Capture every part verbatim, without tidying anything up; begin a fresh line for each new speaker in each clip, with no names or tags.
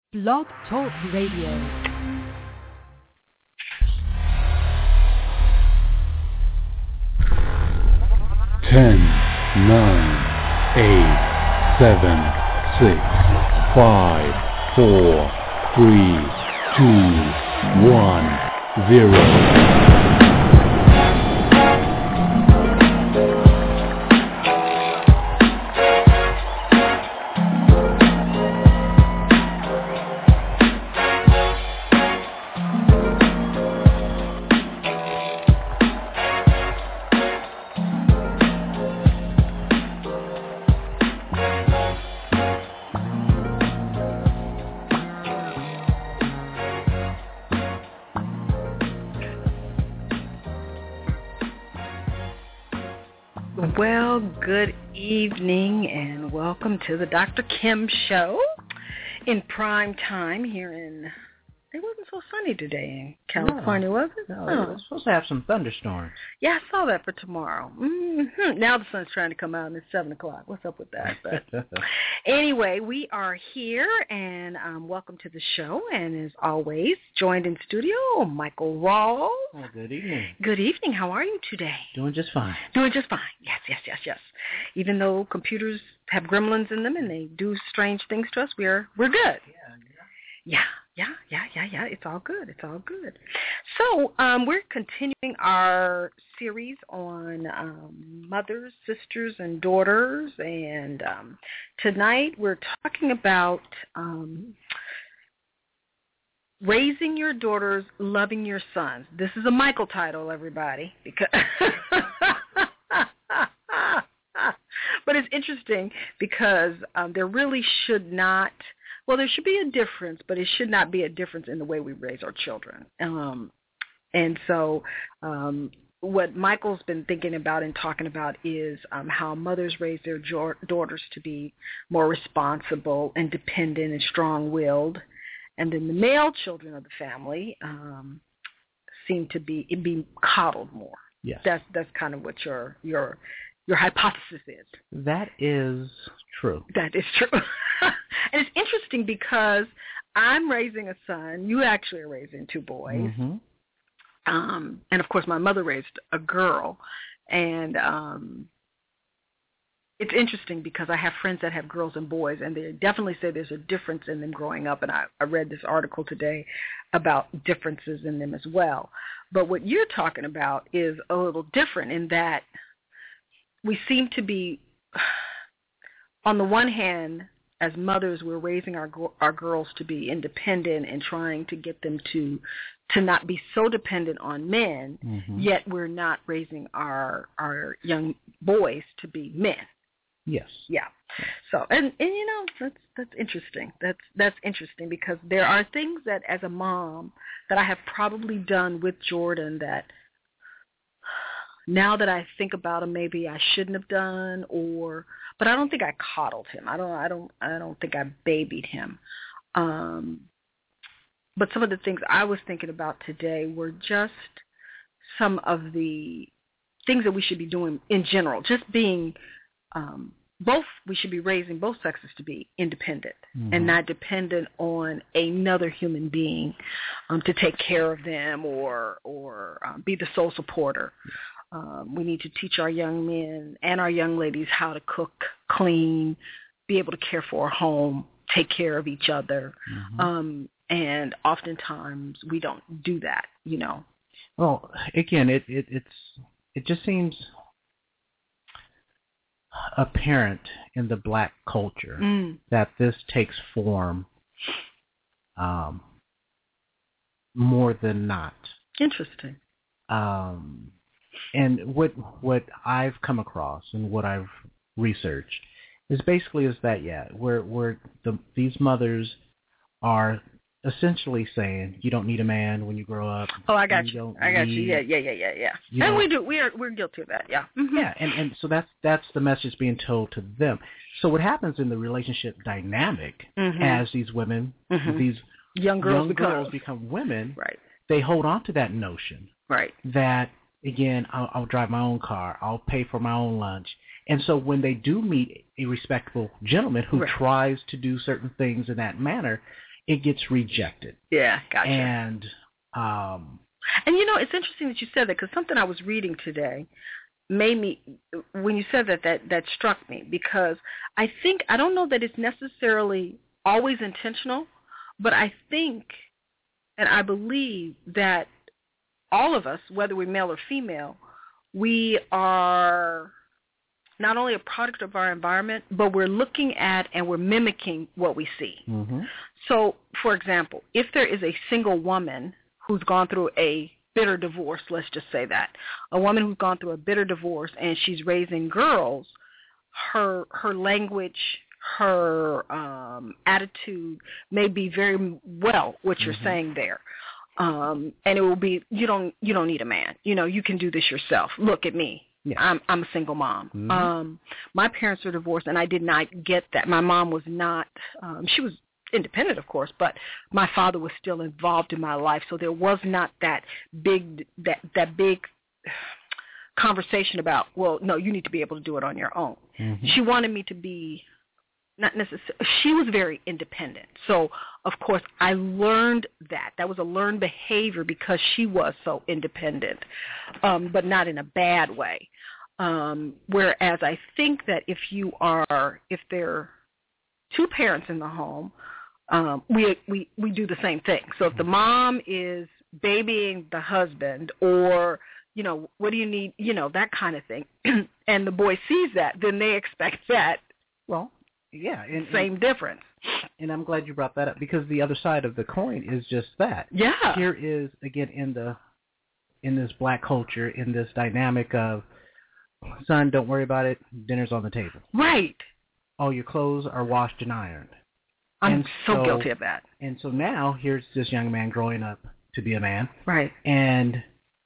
Blog Talk Radio.
Ten, nine, eight, seven, six, five, four, three, two, one, zero.
Well, good evening and welcome to the Doctor Kim Show in prime time here in, it wasn't so sunny today in California,
no,
was it?
No,
oh.
It was supposed to have some thunderstorms.
Yeah, I saw that for tomorrow. Mm-hmm. Now the sun's trying to come out and it's seven o'clock. What's up with that? But anyway, we are here and um, welcome to the show. And as always, joined in studio, Michael Rawls.
Well, good evening.
Good evening. How are you today?
Doing just fine.
Doing just fine. Yes, yes, yes, yes. Even though computers have gremlins in them and they do strange things to us, we're we're good. Yeah, yeah, yeah, yeah, yeah. It's all good. It's all good. So um, we're continuing our series on um, mothers, sisters, and daughters. And um, tonight we're talking about um, raising your daughters, loving your sons. This is a Michael title, everybody, because but it's interesting because um, there really should not. Well, there should be a difference, but it should not be a difference in the way we raise our children. Um, and so um, what Michael's been thinking about and talking about is um, how mothers raise their jo- daughters to be more responsible, independent, and strong-willed. And then the male children of the family um, seem to be be coddled more.
Yes.
That's that's kind of what your your your hypothesis is.
That is true.
That is true. And it's interesting because I'm raising a son. You actually are raising two boys.
Mm-hmm.
Um, and, of course, my mother raised a girl. And um, it's interesting because I have friends that have girls and boys, and they definitely say there's a difference in them growing up. And I, I read this article today about differences in them as well. But what you're talking about is a little different in that we seem to be, on the one hand, as mothers, we're raising our our girls to be independent and trying to get them to to not be so dependent on men.
Mm-hmm.
Yet we're not raising our our young boys to be men.
Yes.
Yeah. So and, and you know that's that's interesting. That's that's interesting because there are things that as a mom that I have probably done with Jordan that now that I think about him, maybe I shouldn't have done, or but I don't think I coddled him. I don't. I don't. I don't think I babied him. Um, but some of the things I was thinking about today were just some of the things that we should be doing in general. Just being um, both. We should be raising both sexes to be independent mm-hmm. and not dependent on another human being um, to take care of them or or um, be the sole supporter. Um, we need to teach our young men and our young ladies how to cook, clean, be able to care for a home, take care of each other. Mm-hmm. Um, and oftentimes we don't do that, you know.
Well, again, it, it it's it just seems apparent in the black culture mm. that this takes form um, more than not.
Interesting.
Um And what what I've come across and what I've researched is basically is that yeah, where where the these mothers are essentially saying you don't need a man when you grow up.
Oh, I got you. you. I got
need,
you. Yeah, yeah, yeah, yeah, yeah.
You
and
know,
we do. We are we're guilty of that. Yeah. Mm-hmm.
Yeah, and and so that's that's the message being told to them. So what happens in the relationship dynamic mm-hmm. as these women,
mm-hmm.
these
young girls,
young
become,
girls become women,
right?
They hold on to that notion,
right?
That again, I'll, I'll drive my own car. I'll pay for my own lunch. And so when they do meet a respectable gentleman who
right.
tries to do certain things in that manner, it gets rejected.
Yeah, gotcha.
And um,
and you know, it's interesting that you said that, because something I was reading today made me, when you said that, that that struck me, because I think, I don't know that it's necessarily always intentional, but I think and I believe that all of us, whether we're male or female, we are not only a product of our environment, but we're looking at and we're mimicking what we see.
Mm-hmm.
So, for example, if there is a single woman who's gone through a bitter divorce, let's just say that, a woman who's gone through a bitter divorce and she's raising girls, her her language, her um, attitude may be very well what you're mm-hmm. saying there. Um, and it will be, you don't you don't need a man. You know, you can do this yourself. Look at me. Yeah. I'm I'm a single mom. Mm-hmm. Um, my parents are divorced, and I did not get that. My mom was not. Um, she was independent, of course, but my father was still involved in my life, so there was not that big that that big conversation about, well, no, you need to be able to do it on your own. Mm-hmm. She wanted me to be. Not necessarily. She was very independent. So, of course, I learned that. That was a learned behavior because she was so independent, um, but not in a bad way. Um, whereas I think that if you are, if there are two parents in the home, um, we, we, we do the same thing. So if the mom is babying the husband, or, you know, what do you need, you know, that kind of thing, and the boy sees that, then they expect that.
Well, yeah, and,
same
and,
difference.
And I'm glad you brought that up, because the other side of the coin is just that.
Yeah.
Here is, again, in the in this black culture, in this dynamic of, son, don't worry about it, dinner's on the table.
Right.
All your clothes are washed and ironed.
I'm
and
so,
so
guilty of that.
And so now here's this young man growing up to be a man.
Right.
And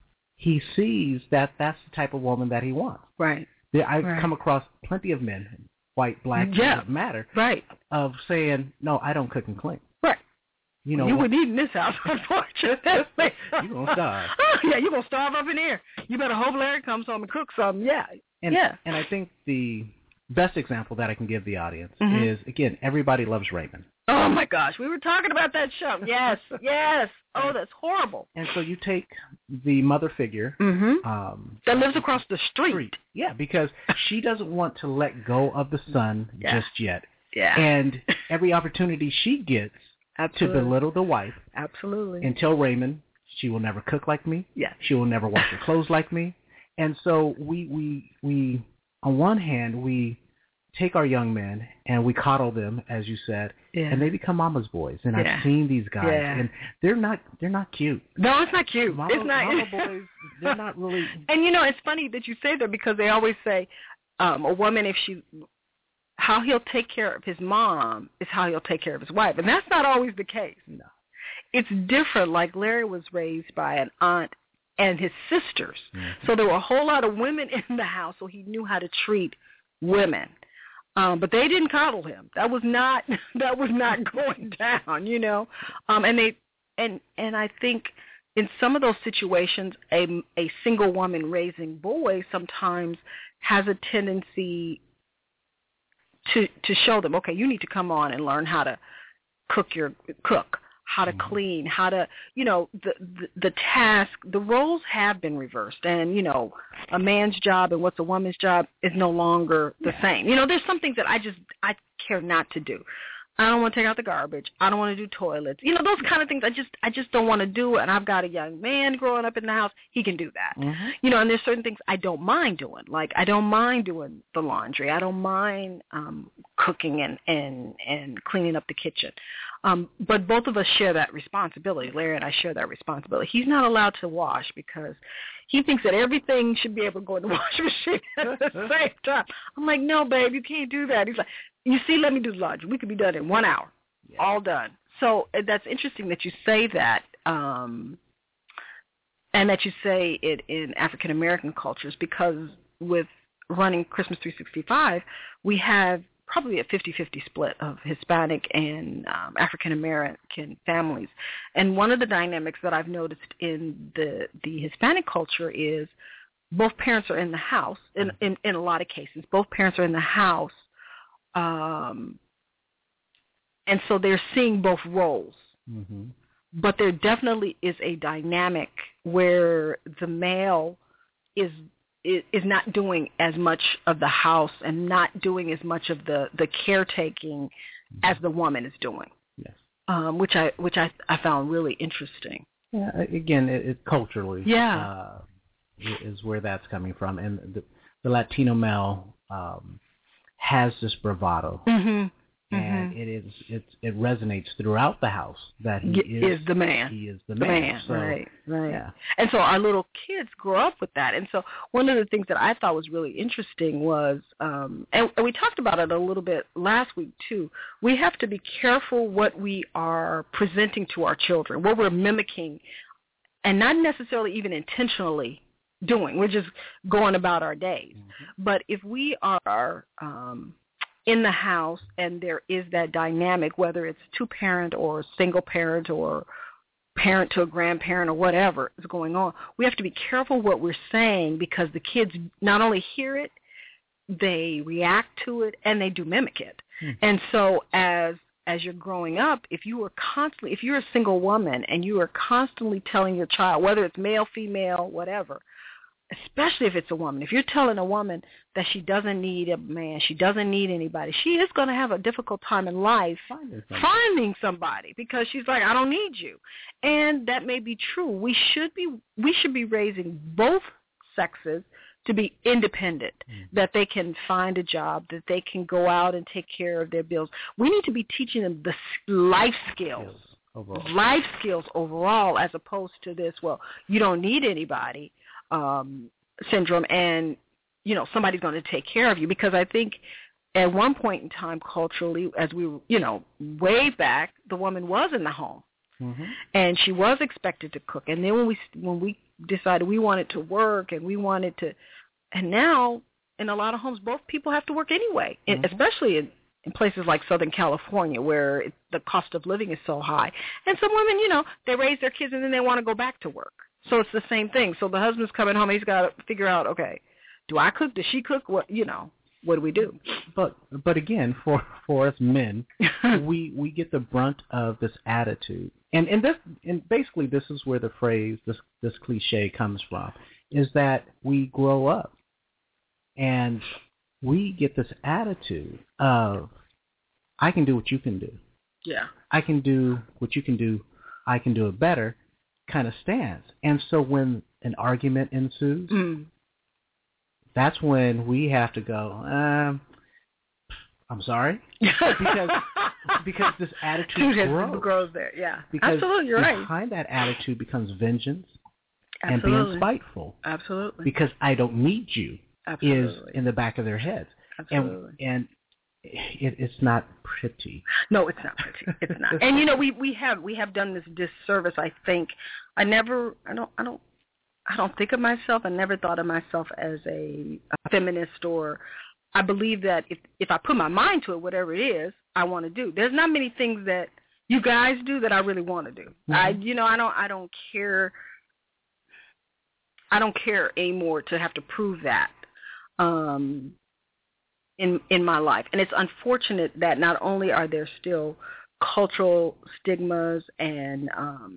he sees that that's the type of woman that he wants.
Right.
I've
right.
come across plenty of men, white, black,
yeah.
doesn't matter,
right.
of saying, no, I don't cook and clean.
Right.
You know,
you would eat in this house, unfortunately.
You're going to starve.
Oh, yeah, you're going to starve up in here. You better hope Larry comes home and cooks something. Yeah.
And,
yeah.
And I think the best example that I can give the audience
mm-hmm.
is, again, Everybody Loves Raymond.
Oh, my gosh. We were talking about that show. Yes, yes. Oh, that's horrible.
And so you take the mother figure.
Mm-hmm.
Um,
that lives across the street.
street. Yeah, because she doesn't want to let go of the son
yeah.
just yet.
Yeah.
And every opportunity she gets
Absolutely.
to belittle the wife.
Absolutely.
And tell Raymond, she will never cook like me.
Yeah.
She will never wash her clothes like me. And so we, we, we, on one hand, we take our young men and we coddle them, as you said,
yeah.
and they become mama's boys. And
yeah.
I've seen these guys,
yeah.
and they're not they're not cute.
No, it's not cute.
Mama,
it's not.
mama boys, they're not really.
And you know, it's funny that you say that, because they always say um, a woman, if she, how he'll take care of his mom is how he'll take care of his wife, and that's not always the case.
No,
it's different. Like Larry was raised by an aunt and his sisters,
mm-hmm.
so there were a whole lot of women in the house, so he knew how to treat women. Um, but they didn't coddle him. That was not that was not going down, you know. Um, and they and and I think in some of those situations, a a single woman raising boys sometimes has a tendency to to show them, okay, you need to come on and learn how to cook your cook. how to mm-hmm. clean, how to, you know, the, the the task, the roles have been reversed. And, you know, a man's job and what's a woman's job is no longer the
yeah.
same. You know, there's some things that I just, I care not to do. I don't want to take out the garbage. I don't want to do toilets. You know, those kind of things I just I just don't want to do. And I've got a young man growing up in the house. He can do that.
Mm-hmm.
You know, and there's certain things I don't mind doing. Like I don't mind doing the laundry. I don't mind um, cooking and, and, and cleaning up the kitchen. Um, but both of us share that responsibility. Larry and I share that responsibility. He's not allowed to wash because he thinks that everything should be able to go in the washing machine at the same time. I'm like, no, babe, you can't do that. He's like, you see, let me do the laundry. We could be done in one hour,
yeah.
all done. So that's interesting that you say that, um, and that you say it in African-American cultures, because with running Christmas three sixty-five, we have probably a fifty-fifty split of Hispanic and um, African-American families. And one of the dynamics that I've noticed in the, the Hispanic culture is both parents are in the house. In, in, in a lot of cases, both parents are in the house. Um, and so they're seeing both roles.
Mm-hmm.
But there definitely is a dynamic where the male is is not doing as much of the house and not doing as much of the, the caretaking mm-hmm. as the woman is doing.
Yes.
Um, which I which I, I found really interesting.
Yeah. Again, it, it culturally.
Yeah.
Uh, is where that's coming from, and the, the Latino male um, has this bravado.
Mm-hmm.
And
mm-hmm.
it is it it resonates throughout the house that he
is,
is
the man.
He is the,
the
man.
man.
So,
right, right.
Yeah.
And so our little kids grow up with that. And so one of the things that I thought was really interesting was, um, and, and we talked about it a little bit last week too. We have to be careful what we are presenting to our children, what we're mimicking, and not necessarily even intentionally doing. We're just going about our days. Mm-hmm. But if we are um, in the house and there is that dynamic, whether it's two-parent or single parent or parent to a grandparent or whatever is going on, we have to be careful what we're saying because the kids not only hear it, they react to it, and they do mimic it. Hmm. And so as as you're growing up, if you are constantly, if you're a single woman and you are constantly telling your child, whether it's male, female, whatever, especially if it's a woman, if you're telling a woman that she doesn't need a man, she doesn't need anybody, she is going to have a difficult time in life finding somebody. finding somebody because she's like, I don't need you. And that may be true. We should be we should be raising both sexes to be independent, mm-hmm. that they can find a job, that they can go out and take care of their bills. We need to be teaching them the life skills,
skills overall.
life skills overall, as opposed to this, well, you don't need anybody um, syndrome, and, you know, somebody's going to take care of you. Because I think at one point in time culturally, as we, you know, way back, the woman was in the home. Mm-hmm. And she was expected to cook. And then when we when we decided we wanted to work and we wanted to, and now in a lot of homes, both people have to work anyway, mm-hmm. especially in, in places like Southern California where it, the cost of living is so high. And some women, you know, they raise their kids and then they want to go back to work. So it's the same thing. So the husband's coming home, he's got to figure out, okay, do I cook? Does she cook? What, you know, what do we do?
But but again, for, for us men, we we get the brunt of this attitude. And and this and basically this is where the phrase, this this cliche comes from, is that we grow up and we get this attitude of, I can do what you can do.
Yeah.
I can do what you can do. I can do it better kind of stance. And so when an argument ensues, mm. that's when we have to go, um, I'm sorry, because because this attitude grows.
grows there. Yeah,
because
absolutely, you're
behind
right.
Behind that attitude becomes vengeance
absolutely.
and being spiteful.
Absolutely,
because I don't need you
absolutely.
is in the back of their heads.
Absolutely,
and and it, it's not pretty.
No, it's not pretty. It's not. And you know, we we have we have done this disservice. I think I never. I don't. I don't. I don't think of myself. I never thought of myself as a, a feminist, or I believe that if if I put my mind to it, whatever it is I want to do. There's not many things that you guys do that I really want to do. Mm-hmm. I, you know, I don't I don't care. I don't care anymore to have to prove that um, in in my life. And it's unfortunate that not only are there still cultural stigmas and um,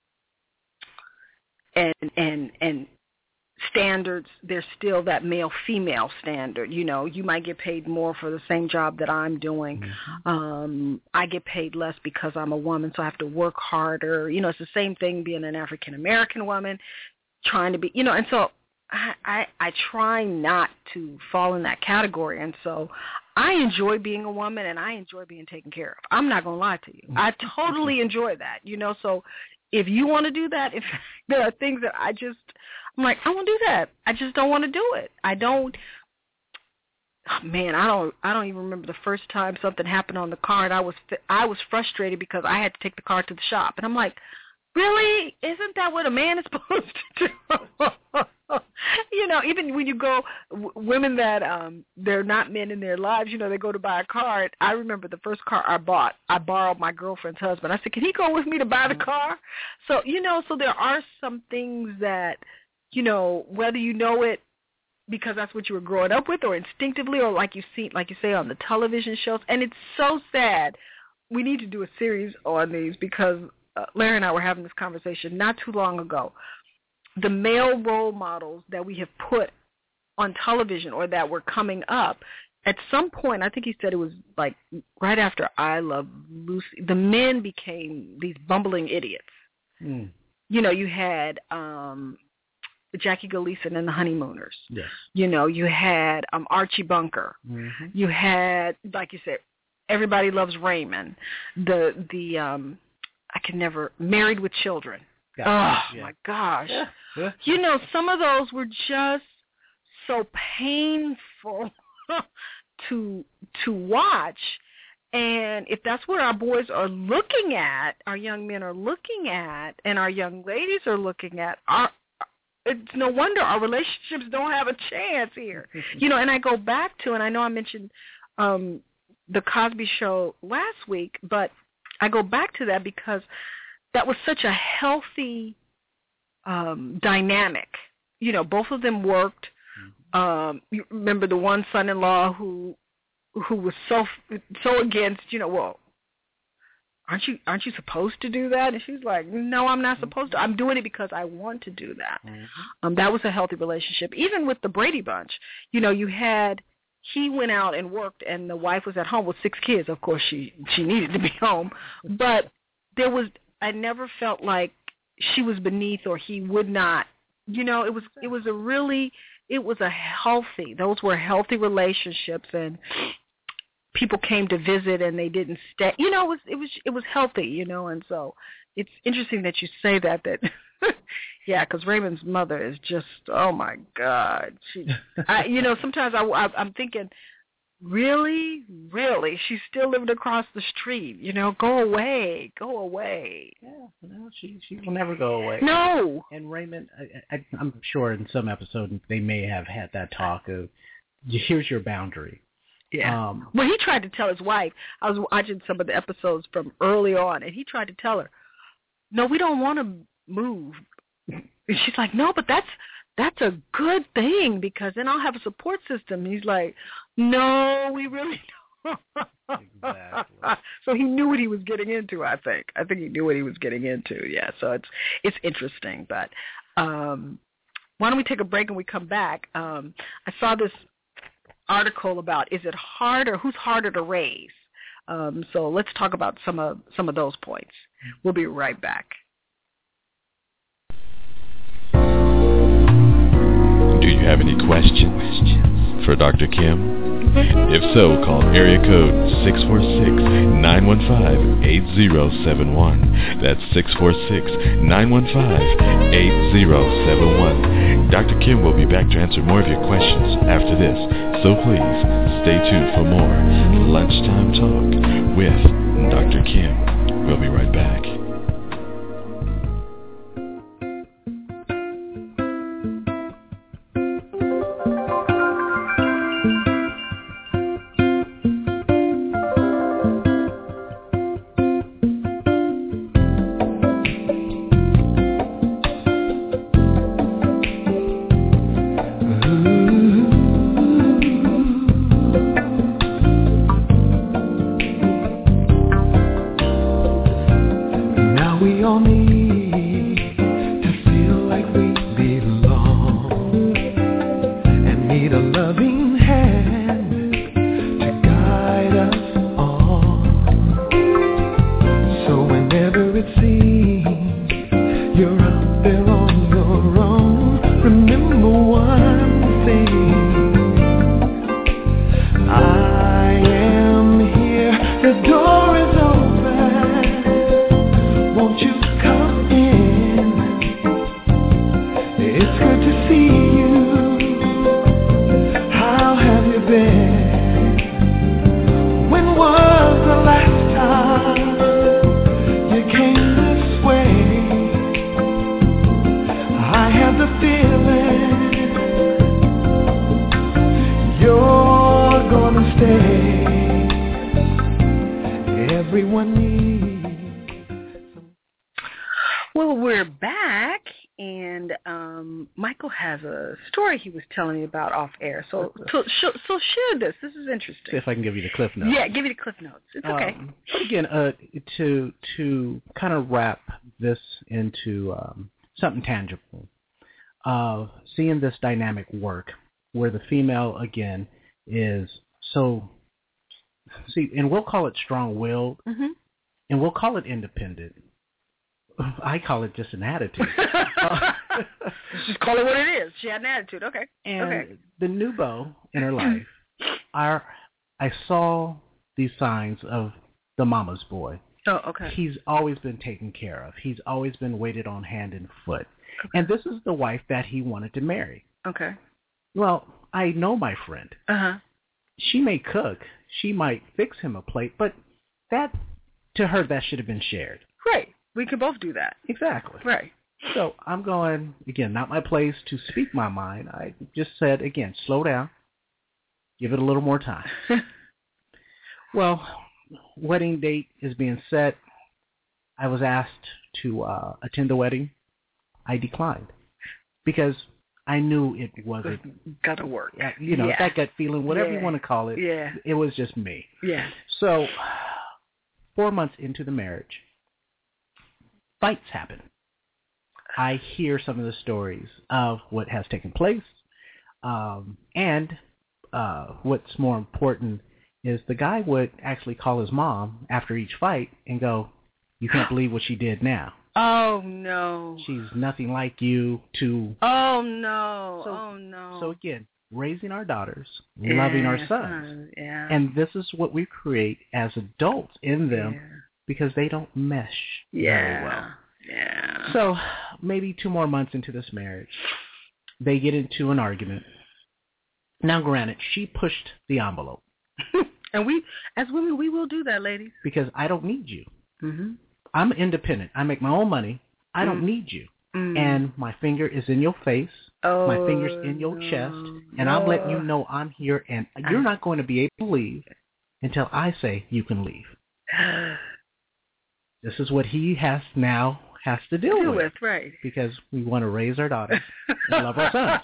and and and standards, there's still that male-female standard. You know, you might get paid more for the same job that I'm doing. Mm-hmm. Um, I get paid less because I'm a woman, so I have to work harder. You know, it's the same thing being an African-American woman, trying to be, you know, and so I, I, I try not to fall in that category. And so I enjoy being a woman, and I enjoy being taken care of. I'm not going to lie to you. I totally enjoy that, you know, so if you want to do that, if there are things that I just, I'm like, I want to do that. I just don't want to do it. I don't, oh man, I don't, I don't even remember the first time something happened on the car, and I was, I was frustrated because I had to take the car to the shop. And I'm like, really? Isn't that what a man is supposed to do? You know, even when you go, w- women that um, they're not men in their lives, you know, they go to buy a car. I remember the first car I bought, I borrowed my girlfriend's husband. I said, can he go with me to buy the car? So, you know, so there are some things that, you know, whether you know it because that's what you were growing up with or instinctively or like you see, like you say on the television shows. And it's so sad we need to do a series on these because uh, Larry and I were having this conversation not too long ago. The male role models that we have put on television or that were coming up, at some point, I think he said it was like right after I Love Lucy, the men became these bumbling idiots. Mm. You know, you had um, Jackie Gleason and the Honeymooners.
Yes.
You know, you had um, Archie Bunker. Mm-hmm. You had, like you said, Everybody Loves Raymond. The, the um, I can never, Married with Children.
Yeah.
Oh,
yeah.
my gosh.
Yeah. Yeah.
You know, some of those were just so painful to to watch. And if that's what our boys are looking at, our young men are looking at, and our young ladies are looking at, our, it's no wonder our relationships don't have a chance here. You know, and I go back to, and I know I mentioned um, the Cosby Show last week, but I go back to that because that was such a healthy um, dynamic. You know, both of them worked. Um, you remember the one son-in-law who who was so so against, you know, well, aren't you aren't you supposed to do that? And she's like, no, I'm not supposed to. I'm doing it because I want to do that. Mm-hmm. Um, that was a healthy relationship. Even with the Brady Bunch, you know, you had, he went out and worked, and the wife was at home with six kids. Of course, she she needed to be home, but there was, I never felt like she was beneath or he would not. You know, it was it was a really It was a healthy, those were healthy relationships, and people came to visit and they didn't stay. You know, it was it was it was healthy, you know, and so it's interesting that you say that. That yeah, because Raymond's mother is just, oh my God, she, I, you know, sometimes I, I I'm thinking, really, really, she's still living across the street. You know, go away, go away.
Yeah, no, she she will never go away.
No.
And Raymond, I, I, I'm sure in some episode they may have had that talk of, here's your boundary.
Yeah.
Um,
well, he tried to tell his wife. I was watching some of the episodes from early on, and he tried to tell her, no, we don't want to move. And she's like, no, but that's that's a good thing because then I'll have a support system. And he's like, no, we really don't.
Exactly.
So he knew what he was getting into, I think. I think he knew what he was getting into, yeah. So it's it's interesting. But um, why don't we take a break and we come back? Um, I saw this article about, is it harder, who's harder to raise? Um, so let's talk about some of some of those points. We'll be right back.
Do you have any questions for Doctor Kim? If so, call area code six four six, nine one five, eight zero seven one. That's six four six, nine one five, eight zero seven one. Doctor Kim will be back to answer more of your questions after this, so please stay tuned for more Lunchtime Talk with Doctor Kim. We'll be right back.
and um, Michael has a story he was telling me about off air. So, so, so, so share this. This is interesting.
See if I can give you the cliff notes.
Yeah, give you the cliff notes. It's okay.
Um, again, uh, to to kind of wrap this into um, something tangible, uh, seeing this dynamic work where the female again is so see, and we'll call it strong-willed,
mm-hmm.
and we'll call it independent. I call it just an attitude. uh,
just call it what it is. She had an attitude. Okay.
And
okay.
the new beau in her life, our, I saw these signs of the mama's boy.
Oh, okay.
He's always been taken care of. He's always been waited on hand and foot. Okay. And this is the wife that he wanted to marry.
Okay.
Well, I know my friend.
Uh-huh.
She may cook. She might fix him a plate, but that, to her, that should have been shared.
Right. We could both do that.
Exactly.
Right.
So I'm going, again, not my place to speak my mind. I just said, again, slow down. Give it a little more time. Well, wedding date is being set. I was asked to uh, attend the wedding. I declined because I knew it wasn't
gonna work.
You know,
yeah.
that gut feeling, whatever
yeah.
you want to call it.
Yeah.
It was just me.
Yeah.
So four months into the marriage, fights happen. I hear some of the stories of what has taken place, um, and uh, what's more important is the guy would actually call his mom after each fight and go, "You can't believe what she did now.
Oh, no.
She's nothing like you." To
Oh, no.
So,
oh, no.
So again, raising our daughters, yeah, loving our sons.
Yeah.
And this is what we create as adults in them.
Yeah.
Because they don't mesh
yeah.
very well.
Yeah.
So maybe two more months into this marriage, they get into an argument. Now, granted, she pushed the envelope.
And we, as women, we will do that, ladies.
Because I don't need you.
Mm-hmm.
I'm independent. I make my own money. I don't
mm.
need you.
Mm.
And my finger is in your face.
Oh,
my finger's in your
no.
chest. And
no.
I'm letting you know I'm here. And you're not going to be able to leave until I say you can leave. This is what he has now has to deal,
deal
with,
with, right?
Because we want to raise our daughters and love our sons.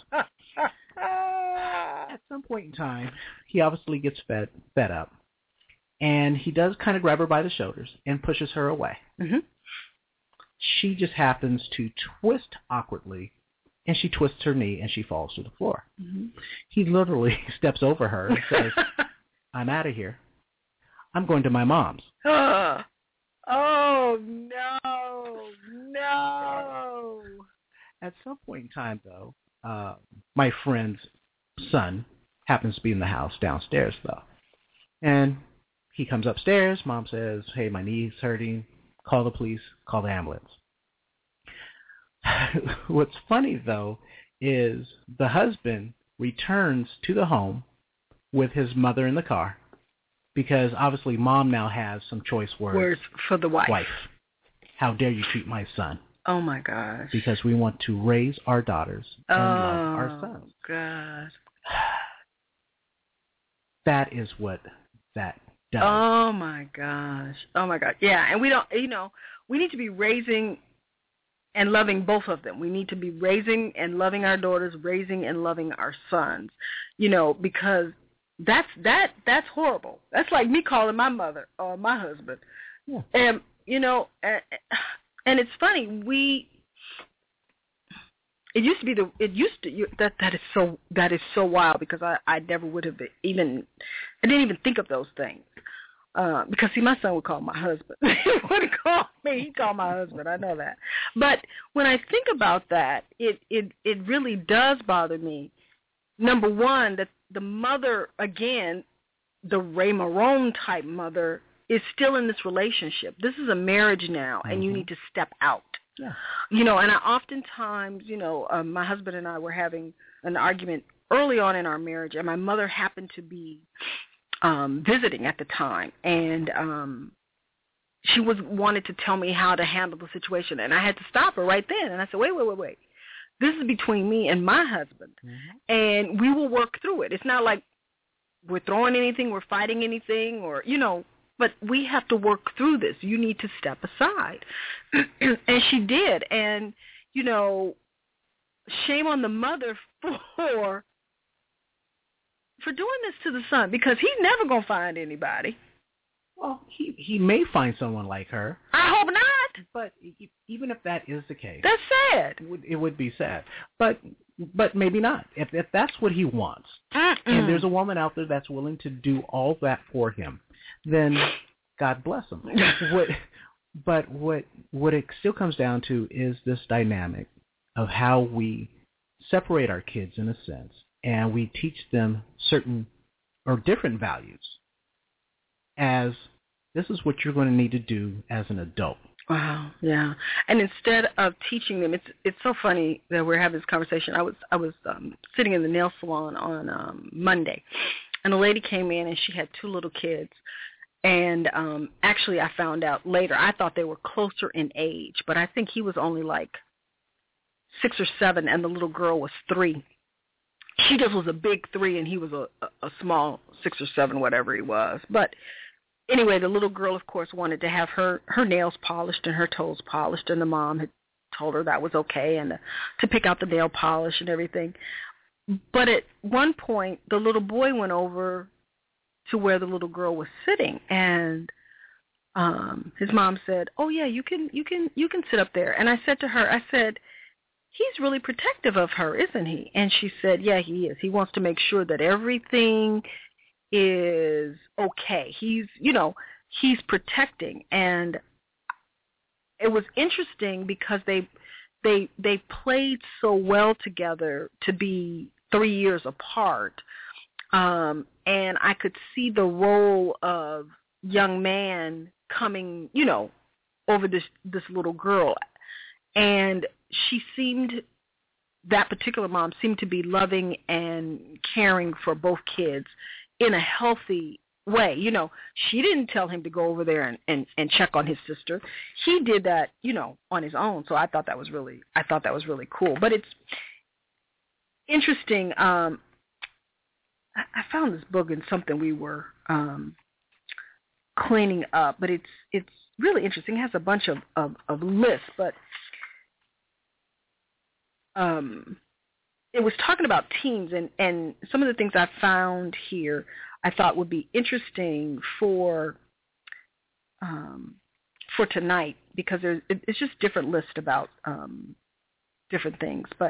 At some point in time, he obviously gets fed fed up, and he does kind of grab her by the shoulders and pushes her away.
Mm-hmm.
She just happens to twist awkwardly, and she twists her knee, and she falls to the floor.
Mm-hmm.
He literally steps over her and says, "I'm out of here. I'm going to my mom's."
Oh, no, no.
At some point in time, though, uh, my friend's son happens to be in the house downstairs, though. And he comes upstairs. Mom says, "Hey, my knee's hurting. Call the police. Call the ambulance." What's funny, though, is the husband returns to the home with his mother in the car. Because obviously mom now has some choice words.
Words for the wife.
Wife. How dare you treat my son?
Oh, my gosh.
Because we want to raise our daughters and
oh,
love our sons.
Oh, God.
That is what that does.
Oh, my gosh. Oh, my God. Yeah, and we don't, you know, we need to be raising and loving both of them. We need to be raising and loving our daughters, raising and loving our sons, you know, because That's that. That's horrible. That's like me calling my mother or my husband,
yeah.
and you know, and, and it's funny. We it used to be the it used to you, that that is so that is so wild because I, I never would have even I didn't even think of those things uh, because see my son would call my husband. He wouldn't call me. He called my husband. I know that. But when I think about that, it it it really does bother me. Number one, that the mother, again, the Ray Marone type mother, is still in this relationship. This is a marriage now, and mm-hmm. you need to step out.
Yeah.
You know, and I oftentimes, you know, um, my husband and I were having an argument early on in our marriage, and my mother happened to be um, visiting at the time, and um, she was wanted to tell me how to handle the situation, and I had to stop her right then, and I said, wait, wait, wait, wait. This is between me and my husband, mm-hmm. and we will work through it. It's not like we're throwing anything, we're fighting anything, or, you know, but we have to work through this. You need to step aside. And she did. And, you know, shame on the mother for for doing this to the son, because he's never going to find anybody.
Well, he he may find someone like her.
I hope not.
But even if that is the case,
that's sad.
It would, it would be sad. But but maybe not. If if that's what he wants,
Mm-mm.
and there's a woman out there that's willing to do all that for him, then God bless him. what, but what what it still comes down to is this dynamic of how we separate our kids in a sense, and we teach them certain or different values as this is what you're going to need to do as an adult.
Wow, yeah. And instead of teaching them, it's it's so funny that we're having this conversation. I was I was um, sitting in the nail salon on um, Monday, and a lady came in, and she had two little kids. And um, actually, I found out later, I thought they were closer in age, but I think he was only like six or seven, and the little girl was three. She just was a big three, and he was a, a small six or seven, whatever he was. But anyway, the little girl, of course, wanted to have her, her nails polished and her toes polished, and the mom had told her that was okay and to, to pick out the nail polish and everything. But at one point, the little boy went over to where the little girl was sitting, and um, his mom said, "Oh yeah, you can, you can, you can sit up there." And I said to her, I said, "He's really protective of her, isn't he?" And she said, "Yeah, he is. He wants to make sure that everything is okay. He's, you know, he's protecting." And it was interesting because they they they played so well together to be three years apart. Um, and I could see the role of young man coming, you know, over this this little girl. And she seemed, that particular mom seemed to be loving and caring for both kids in a healthy way. You know, she didn't tell him to go over there and, and, and check on his sister. He did that, you know, on his own. So I thought that was really, I thought that was really cool. But it's interesting. Um, I, I found this book in something we were um, cleaning up, but it's it's really interesting. It has a bunch of, of, of lists, but um, it was talking about teens, and, and some of the things I found here I thought would be interesting for um, for tonight, because there's it, it's just different lists about um, different things. But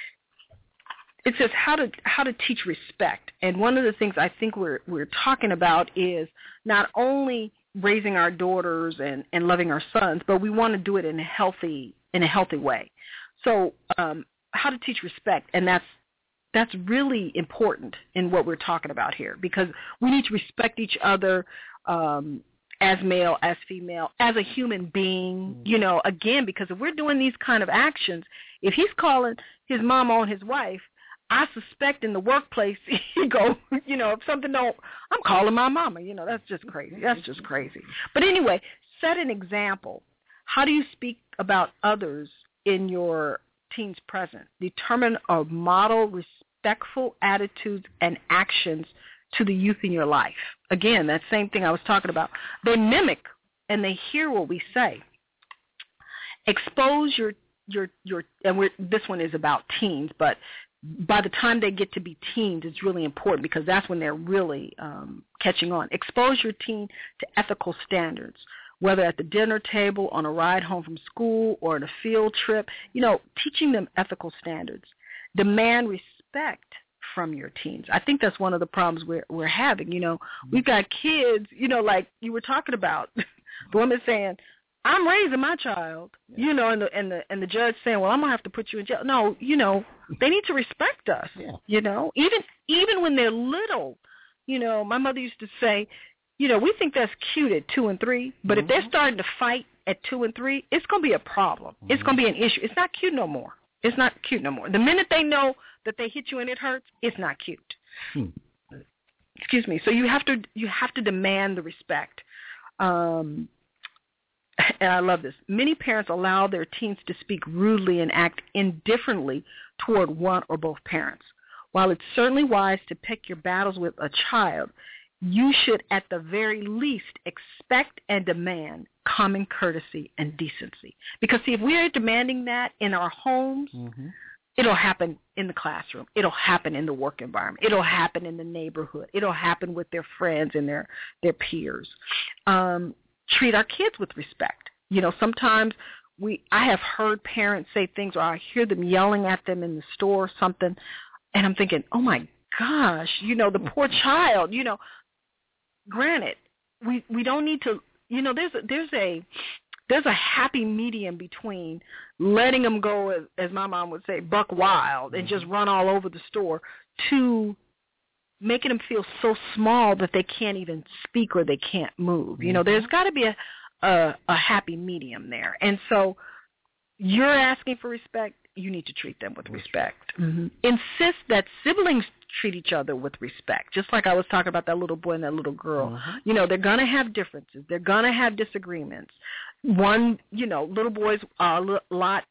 it says how to how to teach respect, and one of the things I think we're we're talking about is not only raising our daughters and, and loving our sons, but we want to do it in a healthy in a healthy way. So um, how to teach respect, and that's that's really important in what we're talking about here, because we need to respect each other um, as male, as female, as a human being, you know, again, because if we're doing these kind of actions, if he's calling his mom on his wife, I suspect in the workplace he go, you know, if something don't, I'm calling my mama, you know, that's just crazy. That's just crazy. But anyway, set an example. How do you speak about others in your teens present? Determine or model respectful attitudes and actions to the youth in your life. Again, that same thing I was talking about. They mimic and they hear what we say. Expose your, your, your, and we're, this one is about teens, but by the time they get to be teens, it's really important, because that's when they're really um, catching on. Expose your teen to ethical standards, whether at the dinner table, on a ride home from school, or on a field trip, you know, teaching them ethical standards. Demand respect from your teens. I think that's one of the problems we're, we're having. You know, we've got kids, you know, like you were talking about, the woman saying, I'm raising my child, yeah. you know, and the and the and the judge saying, well, I'm gonna have to put you in jail. No, you know, they need to respect us.
Yeah.
You know, even even when they're little, you know, my mother used to say, you know, we think that's cute at two and three, but mm-hmm. if they're starting to fight at two and three, it's gonna be a problem. Mm-hmm. It's gonna be an issue. It's not cute no more. It's not cute no more. The minute they know that they hit you and it hurts, it's not cute.
Hmm.
Excuse me. So you have to you have to demand the respect. Um, And I love this. Many parents allow their teens to speak rudely and act indifferently toward one or both parents. While it's certainly wise to pick your battles with a child, you should at the very least expect and demand common courtesy and decency. Because, see, if we are demanding that in our homes,
mm-hmm.
It'll happen in the classroom. It'll happen in the work environment. It'll happen in the neighborhood. It'll happen with their friends and their, their peers. Um, treat our kids with respect. You know, sometimes we I have heard parents say things, or I hear them yelling at them in the store or something, and I'm thinking, oh, my gosh, you know, the poor child, you know. Granted, we, we don't need to, you know, there's a, there's a, there's a happy medium between letting them go, as, as my mom would say, buck wild and just run all over the store, to making them feel so small that they can't even speak or they can't move. Mm-hmm. You know, there's got to be a, a, a happy medium there. And so you're asking for respect, you need to treat them with respect. Mm-hmm. Insist that siblings treat each other with respect, just like I was talking about that little boy and that little girl. Mm-hmm. You know, they're going to have differences. They're going to have disagreements. One, you know, little boys are a lot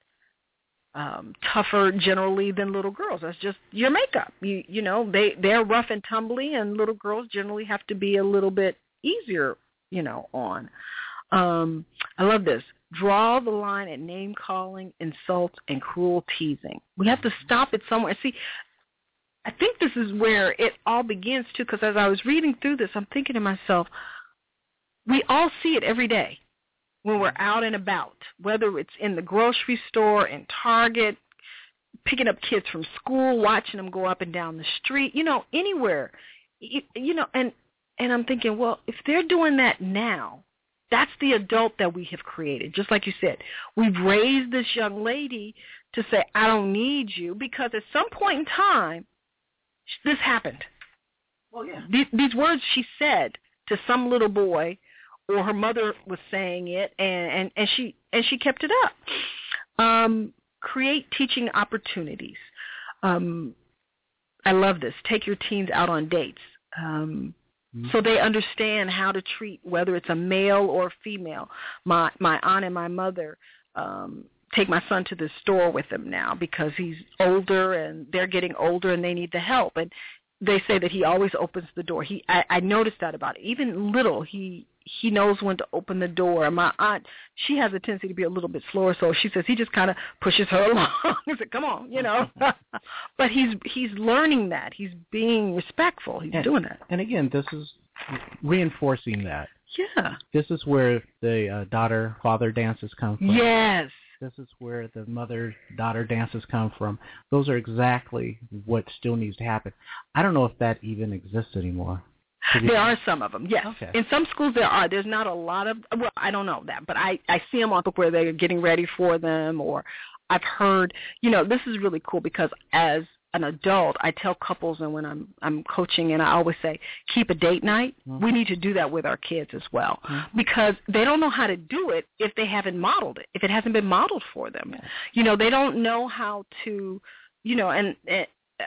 um, tougher generally than little girls. That's just your makeup. You you know, they, they're rough and tumbly, and little girls generally have to be a little bit easier, you know, on. Um, I love this. Draw the line at name-calling, insults, and cruel teasing. We have to stop it somewhere. See, I think this is where it all begins, too, because as I was reading through this, I'm thinking to myself, we all see it every day when we're out and about, whether it's in the grocery store, in Target, picking up kids from school, watching them go up and down the street, you know, anywhere. You, you know, and, and I'm thinking, well, if they're doing that now, that's the adult that we have created. Just like you said, we've raised this young lady to say, I don't need you, because at some point in time, this happened. Well, yeah. These, these words she said to some little boy, or her mother was saying it, and, and, and she and she kept it up. Um, create teaching opportunities. Um, I love this. Take your teens out on dates. Um So they understand how to treat, whether it's a male or a female. My my aunt and my mother um, take my son to the store with them now because he's older and they're getting older and they need the help. And they say that he always opens the door. He I, I noticed that about it. Even little, he he knows when to open the door. And my aunt, she has a tendency to be a little bit slower, so she says he just kind of pushes her along. I said, come on, you know. But he's he's learning that. He's being respectful. He's
and,
doing that.
And again, this is reinforcing that.
Yeah.
This is where the uh, daughter-father dances come from.
Yes. This
is where the mother-daughter dances come from. Those are exactly what still needs to happen. I don't know if that even exists anymore.
There are some of them, yes.
Okay.
In some schools there are. There's not a lot of, well, I don't know that, but I, I see them on where they're getting ready for them, or I've heard, you know, this is really cool because as an adult, I tell couples, and when I'm I'm coaching, and I always say, keep a date night. Mm-hmm. We need to do that with our kids as well, mm-hmm. because they don't know how to do it if they haven't modeled it, if it hasn't been modeled for them. Yeah. You know, they don't know how to, you know, and, and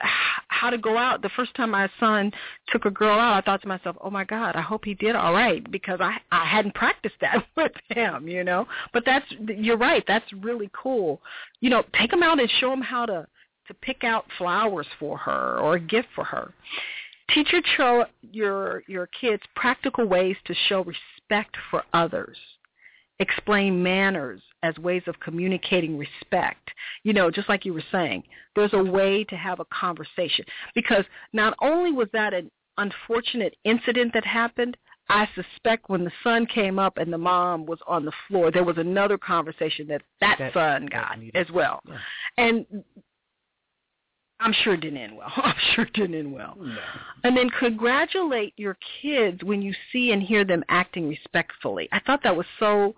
how to go out. The first time my son took a girl out, I thought to myself, oh, my God, I hope he did all right, because I, I hadn't practiced that with him, you know. But that's, you're right, that's really cool. You know, take them out and show them how to, to pick out flowers for her or a gift for her. Teach your, cho- your, your kids practical ways to show respect for others. Explain manners as ways of communicating respect. You know, just like you were saying, there's a way to have a conversation. Because not only was that an unfortunate incident that happened, I suspect when the son came up and the mom was on the floor, there was another conversation that that, that son got that as well. Yeah. And I'm sure it didn't end well. I'm sure it didn't end well. No. And then congratulate your kids when you see and hear them acting respectfully. I thought that was so,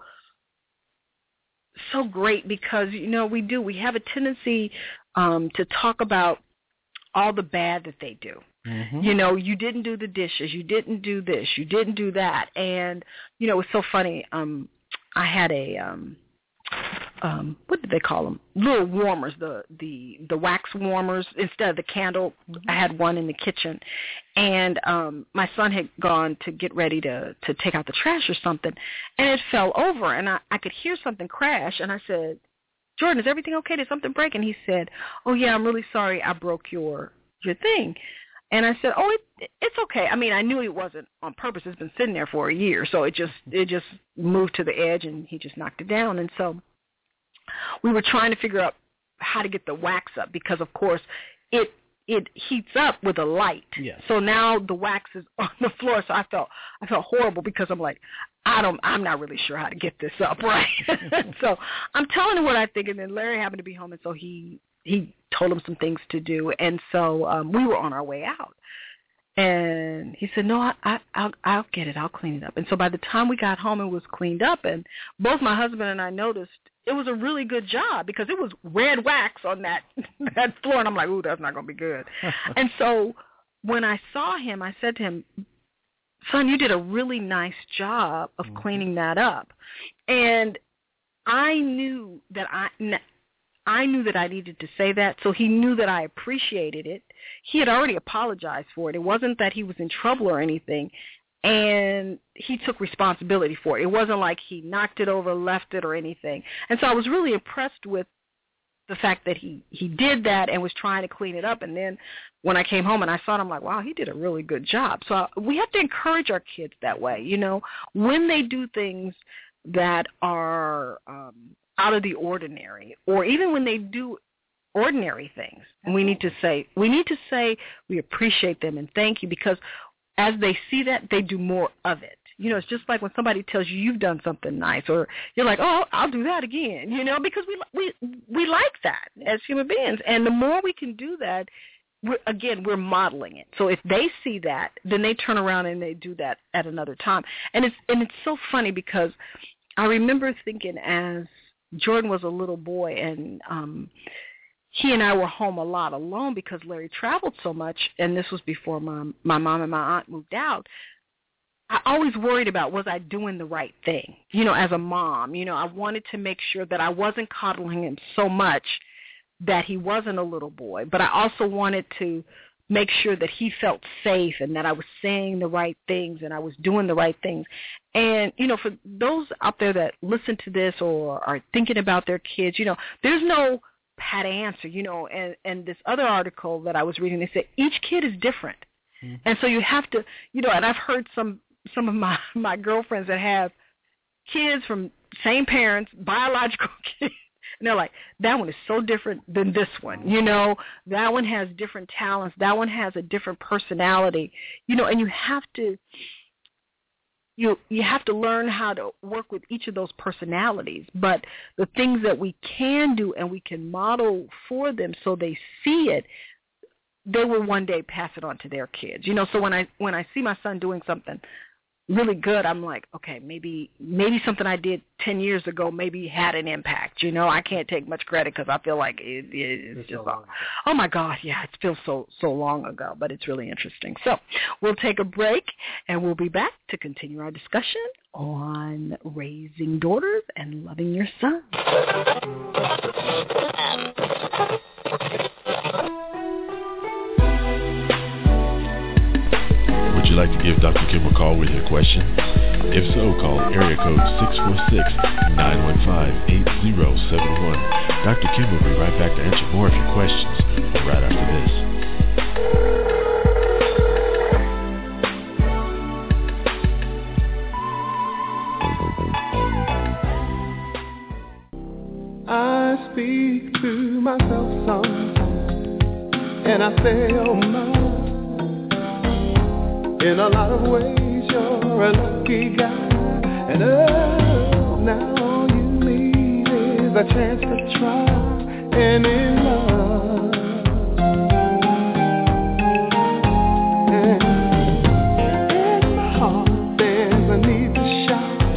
so great because, you know, we do. We have a tendency um, to talk about all the bad that they do. Mm-hmm. You know, you didn't do the dishes. You didn't do this. You didn't do that. And, you know, it's so funny. Um, I had a... Um, Um, what did they call them? Little warmers, the, the, the wax warmers instead of the candle. I had one in the kitchen. And um, my son had gone to get ready to, to take out the trash or something, and it fell over. And I, I could hear something crash, and I said, Jordan, is everything okay? Did something break? And he said, oh, yeah, I'm really sorry I broke your your thing. And I said, oh, it, it's okay. I mean, I knew it wasn't on purpose. It's been sitting there for a year. So it just it just moved to the edge, and he just knocked it down. And so we were trying to figure out how to get the wax up because, of course, it it heats up with a light.
Yes.
So now the wax is on the floor. So I felt I felt horrible because I'm like, I don't, I'm not really sure how to get this up right. So I'm telling him what I think, and then Larry happened to be home, and so he he told him some things to do, and so um, we were on our way out. And he said, no, I, I, I'll, I'll get it. I'll clean it up. And so by the time we got home, it was cleaned up. And both my husband and I noticed it was a really good job because it was red wax on that, that floor. And I'm like, ooh, that's not going to be good. And so when I saw him, I said to him, son, you did a really nice job of cleaning that up. And I knew that I... I knew that I needed to say that, so he knew that I appreciated it. He had already apologized for it. It wasn't that he was in trouble or anything, and he took responsibility for it. It wasn't like he knocked it over, left it, or anything. And so I was really impressed with the fact that he, he did that and was trying to clean it up. And then when I came home and I saw it, I'm like, wow, he did a really good job. So we have to encourage our kids that way. You know, when they do things that are um, – out of the ordinary, or even when they do ordinary things, and we need to say we need to say we appreciate them and thank you, because as they see that, they do more of it. You know, it's just like when somebody tells you you've done something nice, or you're like, oh, I'll do that again. You know, because we we we like that as human beings, and the more we can do that, we're, again, we're modeling it. So if they see that, then they turn around and they do that at another time, and it's and it's so funny because I remember thinking as Jordan was a little boy, and um, he and I were home a lot alone because Larry traveled so much, and this was before my, my mom and my aunt moved out. I always worried about, was I doing the right thing? You know, as a mom, you know, I wanted to make sure that I wasn't coddling him so much that he wasn't a little boy, but I also wanted to make sure that he felt safe and that I was saying the right things and I was doing the right things. And, you know, for those out there that listen to this or are thinking about their kids, you know, there's no pat answer, you know, and, and this other article that I was reading, they said each kid is different. Mm-hmm. And so you have to, you know, and I've heard some, some of my, my girlfriends that have kids from same parents, biological kids, and they're like, that one is so different than this one. You know, that one has different talents. That one has a different personality. You know, and you have to you you have to learn how to work with each of those personalities. But the things that we can do and we can model for them so they see it, they will one day pass it on to their kids. You know, so when I when I see my son doing something really good, I'm like, okay, maybe maybe something I did ten years ago maybe had an impact. You know, I can't take much credit because I feel like it, it, it's, it's just, so oh my God, yeah, it feels so so long ago, but it's really interesting. So we'll take a break, and we'll be back to continue our discussion on raising daughters and loving your son.
Would you like to give Doctor Kim a call with your question? If so, call area code six four six, nine one five, eight zero seven one. Doctor Kim will be right back to answer more of your questions right after this.
I speak to myself sometimes, and I say, oh my, in a lot of ways, you're a lucky guy. And oh, now all you need is a chance to try any love. And in my heart, there's a need to shout,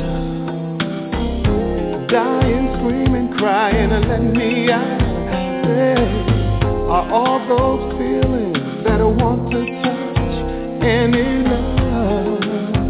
dying, screaming, crying, and let me out. There are all those feelings that I want to touch any love.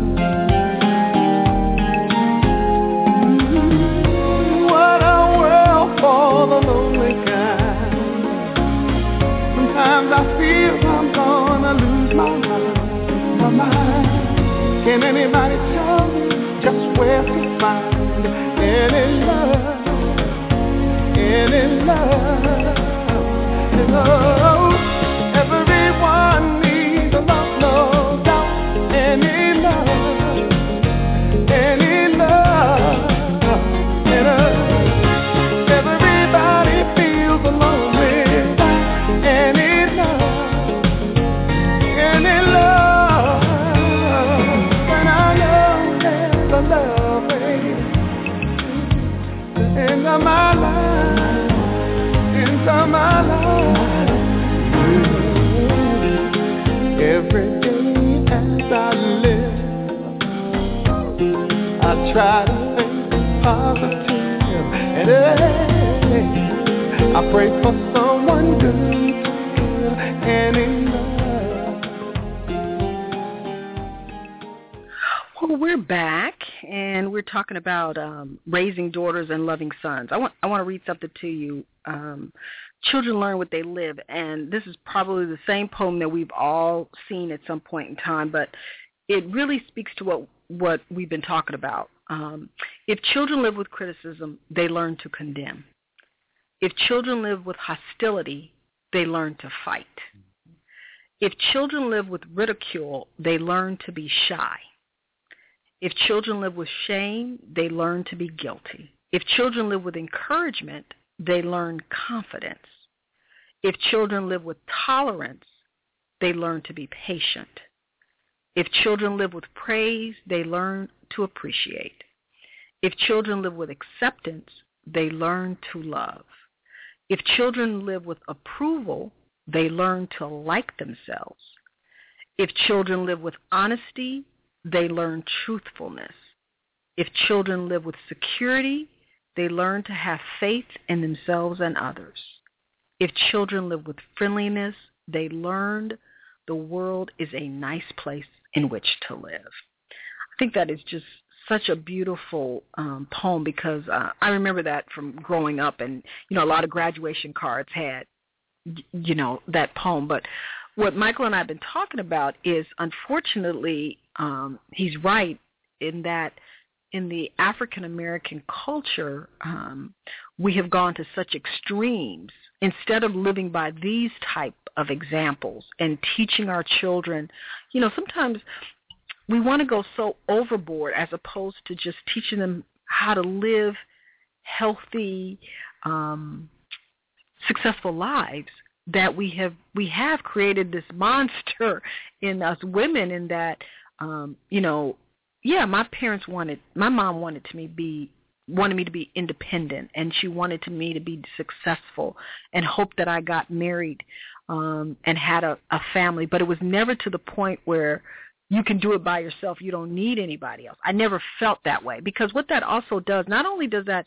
Mm-hmm. What a world for the lonely guy. Sometimes I feel I'm gonna lose my mind, my mind. Can anybody tell me just where to find any love, any love? And oh, everyone needs a love, no doubt, any love, any love. And uh, everybody feels alone. pray for someone good and in love.
Well, we're back, and we're talking about um, raising daughters and loving sons. I want I want to read something to you. Um, Children learn what they live, and this is probably the same poem that we've all seen at some point in time, but it really speaks to what, what we've been talking about. Um, if children live with criticism, they learn to condemn. If children live with hostility, they learn to fight. If children live with ridicule, they learn to be shy. If children live with shame, they learn to be guilty. If children live with encouragement, they learn confidence. If children live with tolerance, they learn to be patient. If children live with praise, they learn to appreciate. If children live with acceptance, they learn to love. If children live with approval, they learn to like themselves. If children live with honesty, they learn truthfulness. If children live with security, they learn to have faith in themselves and others. If children live with friendliness, they learn the world is a nice place in which to live. I think that is just such a beautiful um, poem because uh, I remember that from growing up, and, you know, a lot of graduation cards had, you know, that poem. But what Michael and I have been talking about is, unfortunately, um, he's right in that in the African-American culture, um, we have gone to such extremes instead of living by these type of examples and teaching our children. You know, sometimes we want to go so overboard as opposed to just teaching them how to live healthy, um, successful lives, that we have we have created this monster in us women in that, um, you know, yeah, my parents wanted, my mom wanted to me be, wanted me to be independent, and she wanted to me to be successful and hoped that I got married um, and had a, a family, but it was never to the point where you can do it by yourself. You don't need anybody else. I never felt that way, because what that also does, not only does that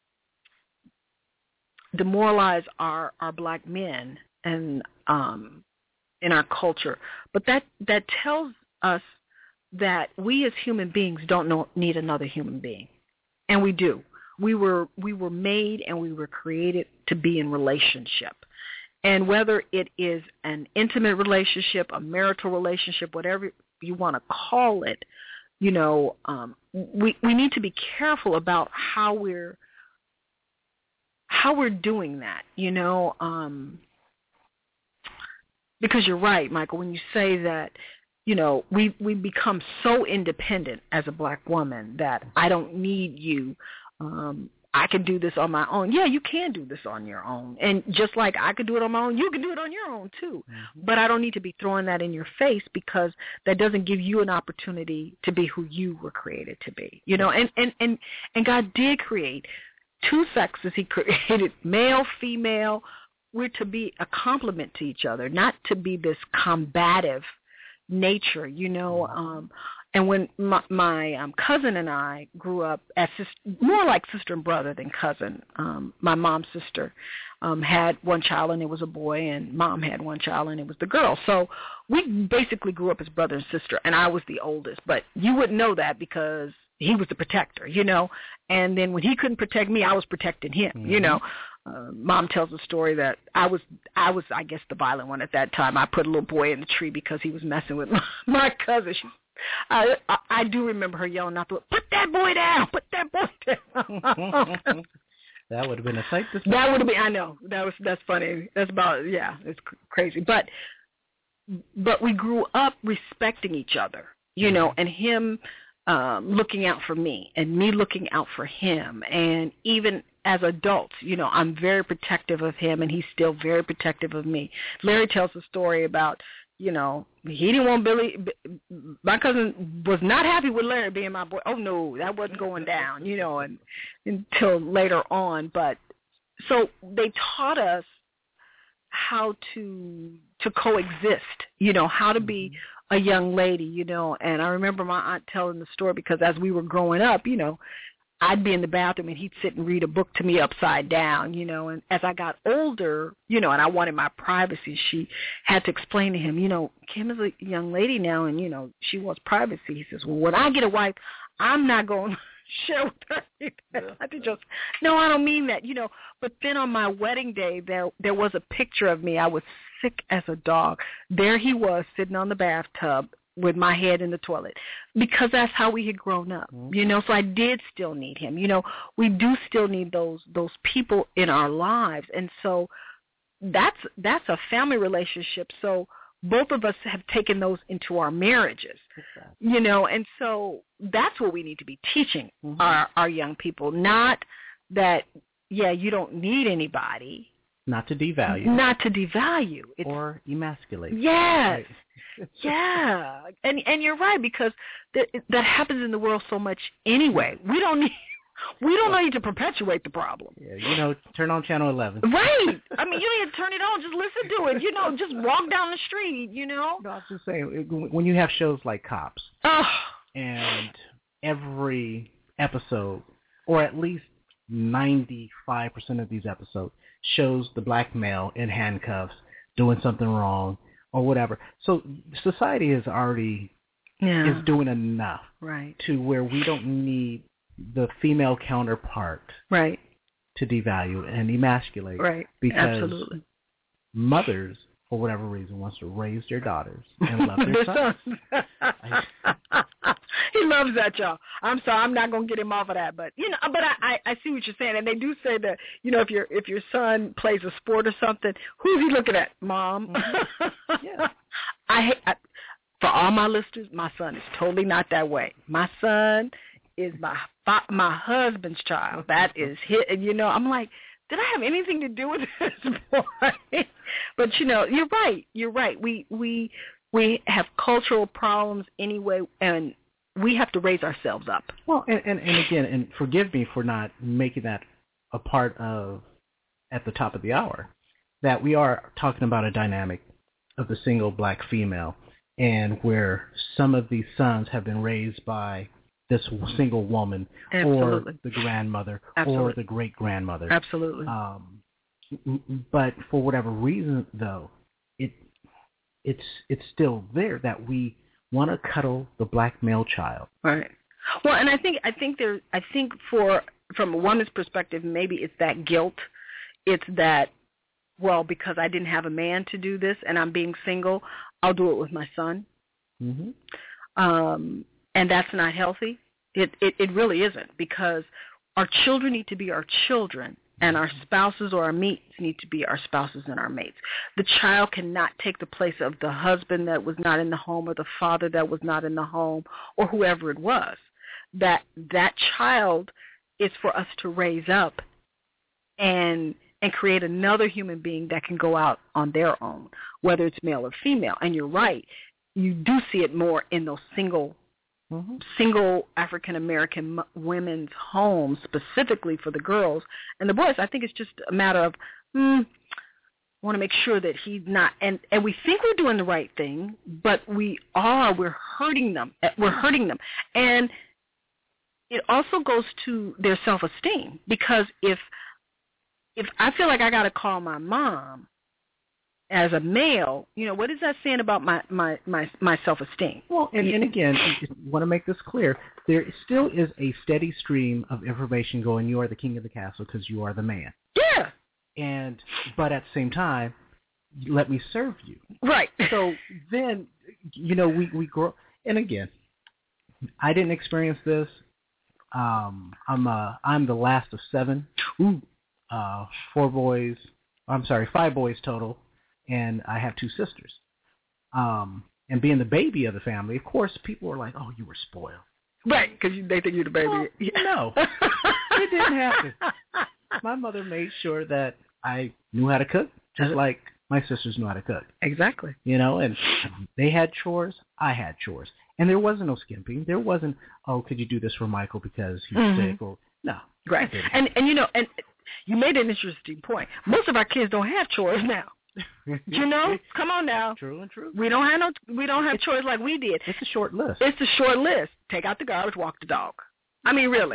demoralize our, our black men and um, in our culture, but that, that tells us that we as human beings don't know, need another human being, and we do. We were we were made and we were created to be in relationship, and whether it is an intimate relationship, a marital relationship, whatever you want to call it, you know, um, we we need to be careful about how we're how we're doing that, you know, um, because you're right, Michael, when you say that, you know, we we become so independent as a black woman that I don't need you. Um, I can do this on my own. Yeah, you can do this on your own. And just like I could do it on my own, you can do it on your own too. Mm-hmm. But I don't need to be throwing that in your face, because that doesn't give you an opportunity to be who you were created to be. You know, and, and, and, and God did create two sexes. He created male, female. We're to be a complement to each other, not to be this combative nature, you know. Um, and when my, my um, cousin and I grew up as sis- more like sister and brother than cousin, um, my mom's sister um, had one child and it was a boy, and mom had one child and it was the girl. So we basically grew up as brother and sister, and I was the oldest. But you wouldn't know that because he was the protector, you know. And then when he couldn't protect me, I was protecting him, mm-hmm. you know. Uh, Mom tells a story that I was, I was, I guess, the violent one at that time. I put a little boy in the tree because he was messing with my, my cousin. She, I, I, I do remember her yelling out, "Put that boy down! Put that boy down!"
That would have been a sight to see.
That would have been. I know that was that's funny. That's about yeah. It's crazy, but but we grew up respecting each other, you know, and him um, looking out for me and me looking out for him, and even as adults, you know, I'm very protective of him, and he's still very protective of me. Larry tells a story about, you know, he didn't want Billy. My cousin was not happy with Larry being my boy. Oh no, that wasn't going down, you know, and until later on. But so they taught us how to to coexist, you know, how to be a young lady, you know. And I remember my aunt telling the story because as we were growing up, you know, I'd be in the bathroom and he'd sit and read a book to me upside down, you know. And as I got older, you know, and I wanted my privacy, she had to explain to him, you know, Kim is a young lady now, and, you know, she wants privacy. He says, well, when I get a wife, I'm not going to share with her. Yeah. I just, no, I don't mean that, you know. But then on my wedding day, there there was a picture of me. I was sick as a dog. There he was sitting on the bathtub with my head in the toilet, because that's how we had grown up, mm-hmm. you know. So I did still need him. You know, we do still need those those people in our lives, and so that's that's a family relationship. So both of us have taken those into our marriages, exactly. you know, and so that's what we need to be teaching mm-hmm. our our young people. Not that, yeah, you don't need anybody.
Not to devalue.
Not to devalue.
It's, or emasculate.
Yes. Right. yeah. And and you're right, because that that happens in the world so much anyway. We don't need we don't need to perpetuate the problem.
Yeah, you know, turn on channel eleven.
Right. I mean, you don't need to turn it on. Just listen to it. You know, just walk down the street, you know.
No, I was just saying, when you have shows like Cops,
oh.
and every episode, or at least ninety-five percent of these episodes, shows the black male in handcuffs doing something wrong or whatever. So society is already
yeah.
is doing enough
right.
to where we don't need the female counterpart
right.
to devalue and emasculate.
Right.
Because
absolutely.
Mothers, for whatever reason, wants to raise their daughters and love their sons.
He loves that, y'all. I'm sorry, I'm not gonna get him off of that, but you know, but I, I, I see what you're saying, and they do say that, you know, if your if your son plays a sport or something, who's he looking at? Mom.
Mm-hmm. Yeah.
I, I for all my listeners, my son is totally not that way. My son is my my husband's child. That is his. You know, I'm like, did I have anything to do with this boy? But you know, you're right. You're right. We we we have cultural problems anyway, and we have to raise ourselves up.
Well, and, and, and again, and forgive me for not making that a part of at the top of the hour, that we are talking about a dynamic of the single black female, and where some of these sons have been raised by this single woman,
Absolutely.
or the grandmother,
Absolutely.
or the great-grandmother.
Absolutely.
Um, but for whatever reason, though, it it's it's still there that we want to cuddle the black male child.
Right. Well, and I think I think there I think for from a woman's perspective, maybe it's that guilt. It's that, well, because I didn't have a man to do this and I'm being single, I'll do it with my son.
Mm-hmm.
Um, and that's not healthy. It, it it really isn't, because our children need to be our children, and our spouses or our mates need to be our spouses and our mates. The child cannot take the place of the husband that was not in the home, or the father that was not in the home, or whoever it was. That that child is for us to raise up and and create another human being that can go out on their own, whether it's male or female. And you're right, you do see it more in those single Mm-hmm. single African-American m- women's homes, specifically for the girls. And the boys, I think it's just a matter of, hmm, I want to make sure that he's not, and, and we think we're doing the right thing, but we are, we're hurting them. We're hurting them. And it also goes to their self-esteem, because if if I feel like I got to call my mom as a male, you know, what is that saying about my, my, my, my self-esteem?
Well, and, and again, I just want to make this clear. There still is a steady stream of information going, you are the king of the castle because you are the man.
Yeah.
And, but at the same time, let me serve you.
Right.
So then, you know, we, we grow, and again, I didn't experience this. Um, I'm, uh, I'm the last of seven.
Ooh.
Uh, four boys, I'm sorry, five boys total. And I have two sisters. Um, and being the baby of the family, of course, people are like, oh, you were spoiled.
Right, because they think you're the baby.
Well,
yeah.
No, it didn't happen. My mother made sure that I knew how to cook, just like my sisters knew how to cook.
Exactly.
You know, and they had chores, I had chores. And there wasn't no skimping. There wasn't, oh, could you do this for Michael because he's mm-hmm. sick? Or no.
Right. And, and, you know, and you made an interesting point. Most of our kids don't have chores now. You know, come on now.
True and true.
We don't have no. We don't have chores like we did.
It's a short list.
It's a short list. Take out the garbage, walk the dog. I mean, really.
Yeah.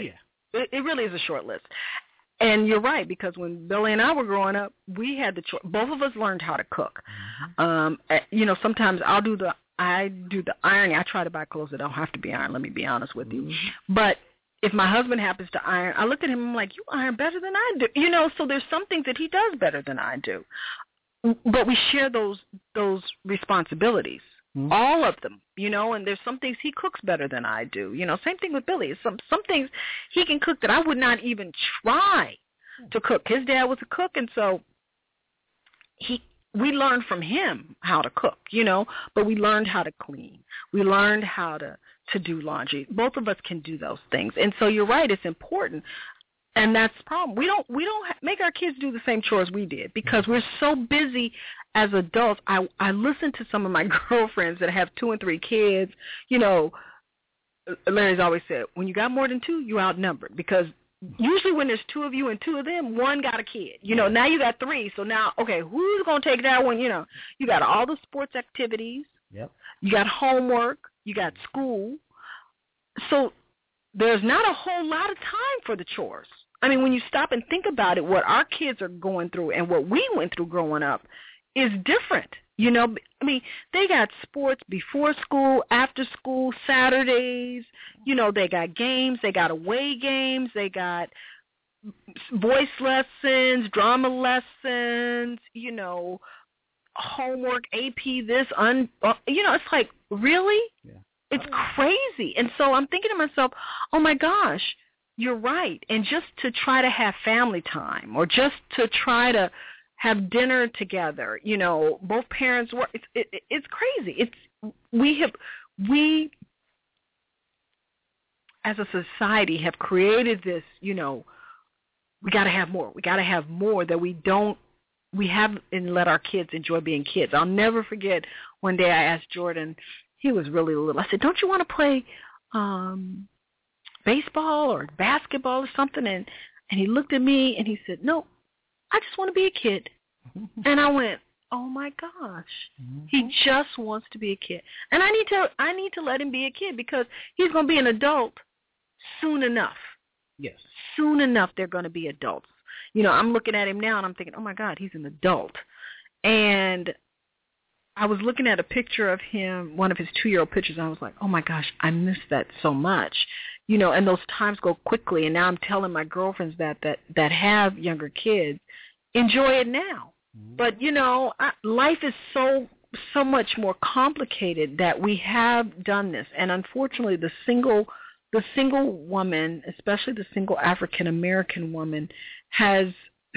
It, it really is a short list. And you're right, because when Billy and I were growing up, we had the choice. Both of us learned how to cook. Mm-hmm. Um, you know, sometimes I'll do the I do the ironing. I try to buy clothes that don't have to be ironed. Let me be honest with you. Mm-hmm. But if my husband happens to iron, I look at him and I'm like, you iron better than I do. You know, so there's some things that he does better than I do. But we share those those responsibilities. Mm-hmm. All of them, you know, and there's some things he cooks better than I do. You know, same thing with Billy. Some some things he can cook that I would not even try to cook. His dad was a cook, and so he we learned from him how to cook, you know, but we learned how to clean. We learned how to, to do laundry. Both of us can do those things. And so you're right, it's important. And that's the problem. We don't we don't make our kids do the same chores we did because we're so busy as adults. I I listen to some of my girlfriends that have two and three kids. You know, Larry's always said, when you got more than two, you're outnumbered because usually when there's two of you and two of them, one got a kid. You know, now you got three. So now, okay, who's going to take that one? You know, you got all the sports activities.
Yep.
You got homework. You got school. So there's not a whole lot of time for the chores. I mean, when you stop and think about it, what our kids are going through and what we went through growing up is different. You know, I mean, they got sports before school, after school, Saturdays. You know, they got games. They got away games. They got voice lessons, drama lessons, you know, homework, A P, this, un, uh, you know, it's like, really?
Yeah.
It's crazy. And so I'm thinking to myself, oh, my gosh, you're right. And just to try to have family time or just to try to have dinner together, you know, both parents work. It's, it, it's crazy. It's we have we as a society have created this, you know, we got to have more. We got to have more that we don't. We haven't let our kids enjoy being kids. I'll never forget one day I asked Jordan. He was really little. I said, "Don't you want to play um, baseball or basketball or something?" And and he looked at me and he said, "No, I just want to be a kid." And I went, oh my gosh, mm-hmm. He just wants to be a kid. And I need to I need to let him be a kid because he's going to be an adult soon enough.
Yes.
Soon enough they're going to be adults. You know, I'm looking at him now and I'm thinking, oh my God, he's an adult. And I was looking at a picture of him, one of his two-year-old pictures, and I was like, oh my gosh, I miss that so much. You know, and those times go quickly. And now I'm telling my girlfriends that that, that have younger kids, enjoy it now. Mm-hmm. But, you know, I, life is so so much more complicated that we have done this. And unfortunately, the single the single woman, especially the single African-American woman, has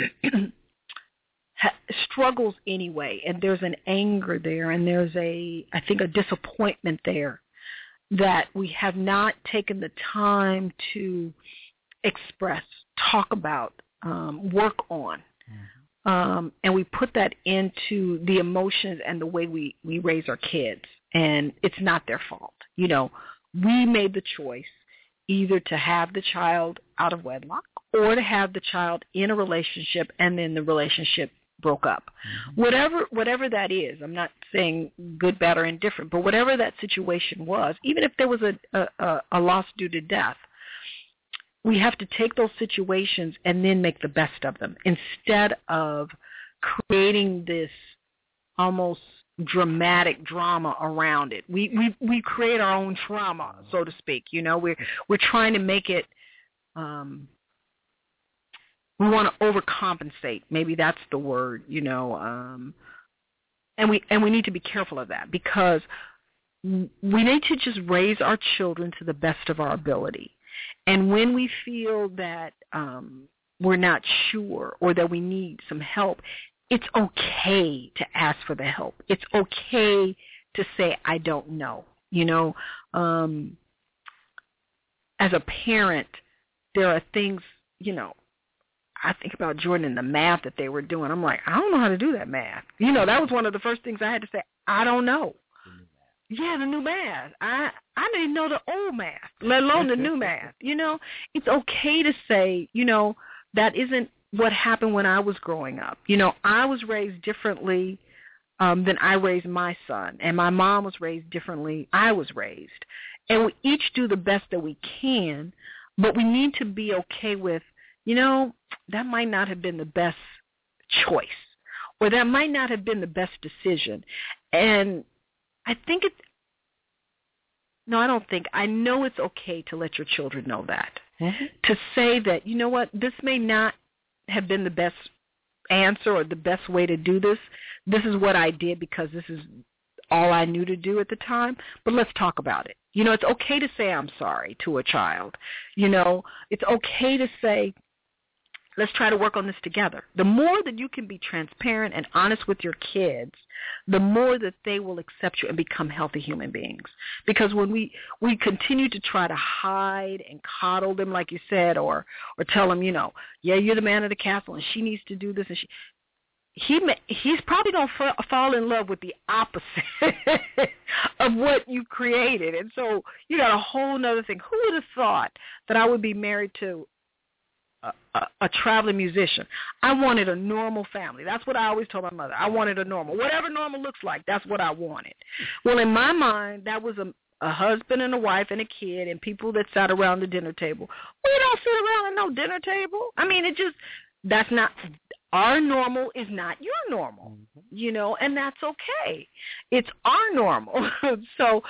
ha, struggles anyway. And there's an anger there, and there's, a I think, a disappointment there that we have not taken the time to express, talk about, um, work on. Mm-hmm. Um, and we put that into the emotions and the way we, we raise our kids. And it's not their fault. You know, we made the choice either to have the child out of wedlock or to have the child in a relationship and then the relationship broke up. Mm-hmm. Whatever whatever that is, I'm not saying good, bad, or indifferent, but whatever that situation was, even if there was a, a, a loss due to death, we have to take those situations and then make the best of them instead of creating this almost dramatic drama around it. We we we create our own trauma, so to speak. You know, we're we're trying to make it. Um, we want to overcompensate. Maybe that's the word. You know, um, and we and we need to be careful of that because we need to just raise our children to the best of our ability. And when we feel that um, we're not sure or that we need some help, it's okay to ask for the help. It's okay to say, I don't know. You know, um, as a parent, there are things, you know, I think about Jordan and the math that they were doing. I'm like, I don't know how to do that math. You know, that was one of the first things I had to say, I don't know. Yeah, the new math. I I didn't know the old math, let alone the new math. You know, it's okay to say, you know, that isn't what happened when I was growing up. You know, I was raised differently um, than I raised my son, and my mom was raised differently. I was raised. And we each do the best that we can, but we need to be okay with, you know, that might not have been the best choice, or that might not have been the best decision. And I think it, no, I don't think, I know it's okay to let your children know that. Mm-hmm. To say that, you know what, this may not have been the best answer or the best way to do this. This is what I did because this is all I knew to do at the time, but let's talk about it. You know, it's okay to say I'm sorry to a child. You know, it's okay to say, let's try to work on this together. The more that you can be transparent and honest with your kids, the more that they will accept you and become healthy human beings. Because when we, we continue to try to hide and coddle them, like you said, or or tell them, you know, yeah, you're the man of the castle and she needs to do this, and she, he may, he's probably going to f- fall in love with the opposite of what you created. And so you got a whole other thing. Who would have thought that I would be married to A, a, a traveling musician? I wanted a normal family. That's what I always told my mother. I wanted a normal. Whatever normal looks like, that's what I wanted. Well, in my mind, that was a, a husband and a wife and a kid and people that sat around the dinner table. We don't sit around at no dinner table. I mean, it just, that's not, our normal is not your normal, you know, and that's okay. It's our normal. So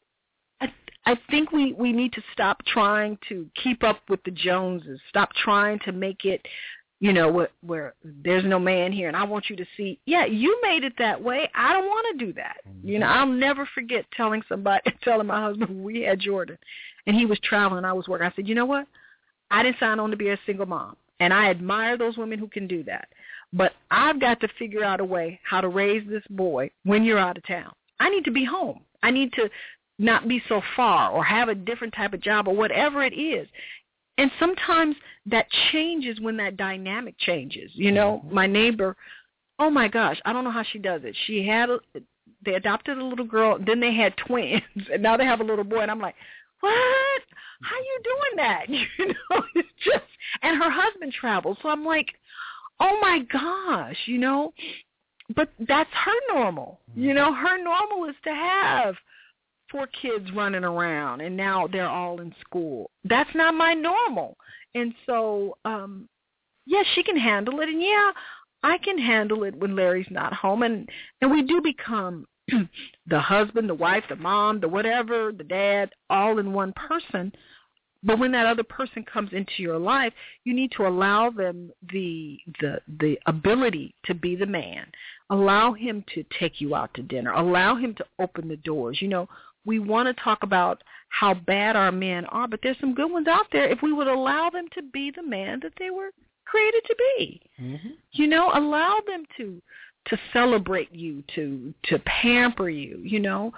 I I think we, we need to stop trying to keep up with the Joneses, stop trying to make it, you know, where, where there's no man here and I want you to see, yeah, you made it that way. I don't want to do that. Mm-hmm. You know, I'll never forget telling somebody, telling my husband, we had Jordan, and he was traveling, I was working. I said, you know what? I didn't sign on to be a single mom, and I admire those women who can do that. But I've got to figure out a way how to raise this boy when you're out of town. I need to be home. I need to not be so far or have a different type of job or whatever it is. And sometimes that changes when that dynamic changes. You know, my neighbor, oh, my gosh, I don't know how she does it. She had, a, they adopted a little girl, then they had twins, and now they have a little boy. And I'm like, what? How you doing that? You know, it's just, and her husband travels. So I'm like, oh, my gosh, you know, but that's her normal. You know, her normal is to have four kids running around, and now they're all in school. That's not my normal. And so, um, yeah, she can handle it, and, yeah, I can handle it when Larry's not home. And, and we do become the husband, the wife, the mom, the whatever, the dad, all in one person. But when that other person comes into your life, you need to allow them the the the ability to be the man. Allow him to take you out to dinner. Allow him to open the doors. You know, we want to talk about how bad our men are, but there's some good ones out there if we would allow them to be the man that they were created to be. Mm-hmm. You know, allow them to to celebrate you, to to pamper you, you know.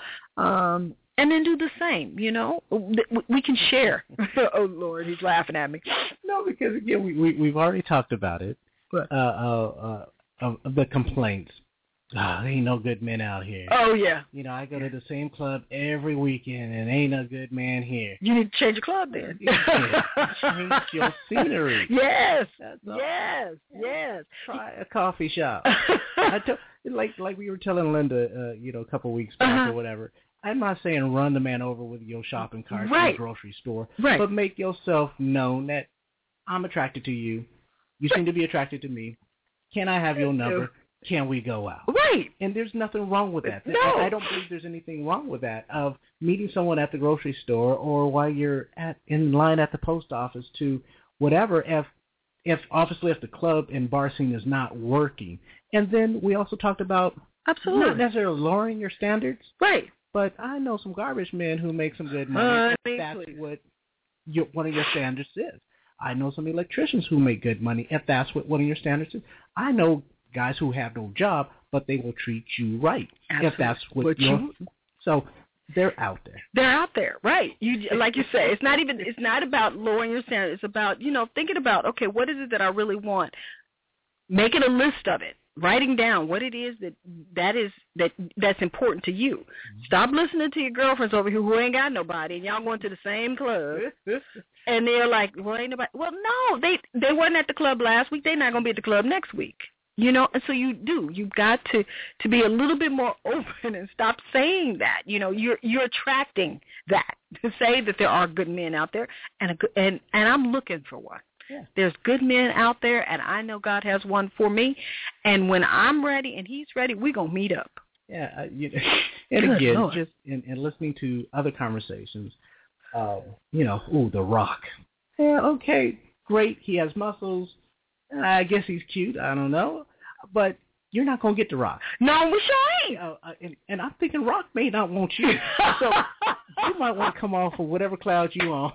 Um And then do the same, you know. We can share. Oh, Lord, he's laughing at me.
No, because, again, we, we, we've already talked about it, uh, uh, uh, of the complaints. Oh, there ain't no good men out here.
Oh, yeah.
You know, I go to the same club every weekend, and ain't no good man here.
You need to change your club then.
Change your scenery.
Yes, yes, yes.
Try a coffee shop. I t- like, like we were telling Linda, uh, you know, a couple of weeks back uh-huh. or whatever. I'm not saying run the man over with your shopping cart
right.
to the grocery store,
right.
but make yourself known that I'm attracted to you. You right. seem to be attracted to me. Can I have your number? Can we go out?
Right.
And there's nothing wrong with that.
No.
I, I don't believe there's anything wrong with that, of meeting someone at the grocery store or while you're at in line at the post office to whatever, if, if obviously if the club and bar scene is not working. And then we also talked about
Absolutely.
not necessarily lowering your standards.
Right.
But I know some garbage men who make some good money.
Uh,
if that's what your, one of your standards is. I know some electricians who make good money if that's what one of your standards is. I know guys who have no job, but they will treat you right.
Absolutely.
If that's what,
what
you. So they're out there.
They're out there, right? You like you say, it's not even. It's not about lowering your standards. It's about, you know, thinking about, okay, what is it that I really want? Making a list of it. Writing down what it is that that is that that's important to you. Stop listening to your girlfriends over here who ain't got nobody, and y'all going to the same club, and they're like, "Well, ain't nobody." Well, no, they they wasn't at the club last week. They're not gonna be at the club next week. You know, and so you do. You've got to, to be a little bit more open and stop saying that. You know, you're you're attracting that, to say that there are good men out there, and a good, and, and I'm looking for one.
Yeah.
There's good men out there, and I know God has one for me. And when I'm ready and he's ready, we're going to meet up.
Yeah, uh, you know, and
Good
again,
Lord.
just in, in listening to other conversations, uh, you know, ooh, The Rock. Yeah, okay, great. He has muscles. I guess he's cute. I don't know. But you're not going to get The Rock.
No, we sure ain't.
Uh, uh, and, and I'm thinking Rock may not want you. So you might want to come off of whatever cloud you on.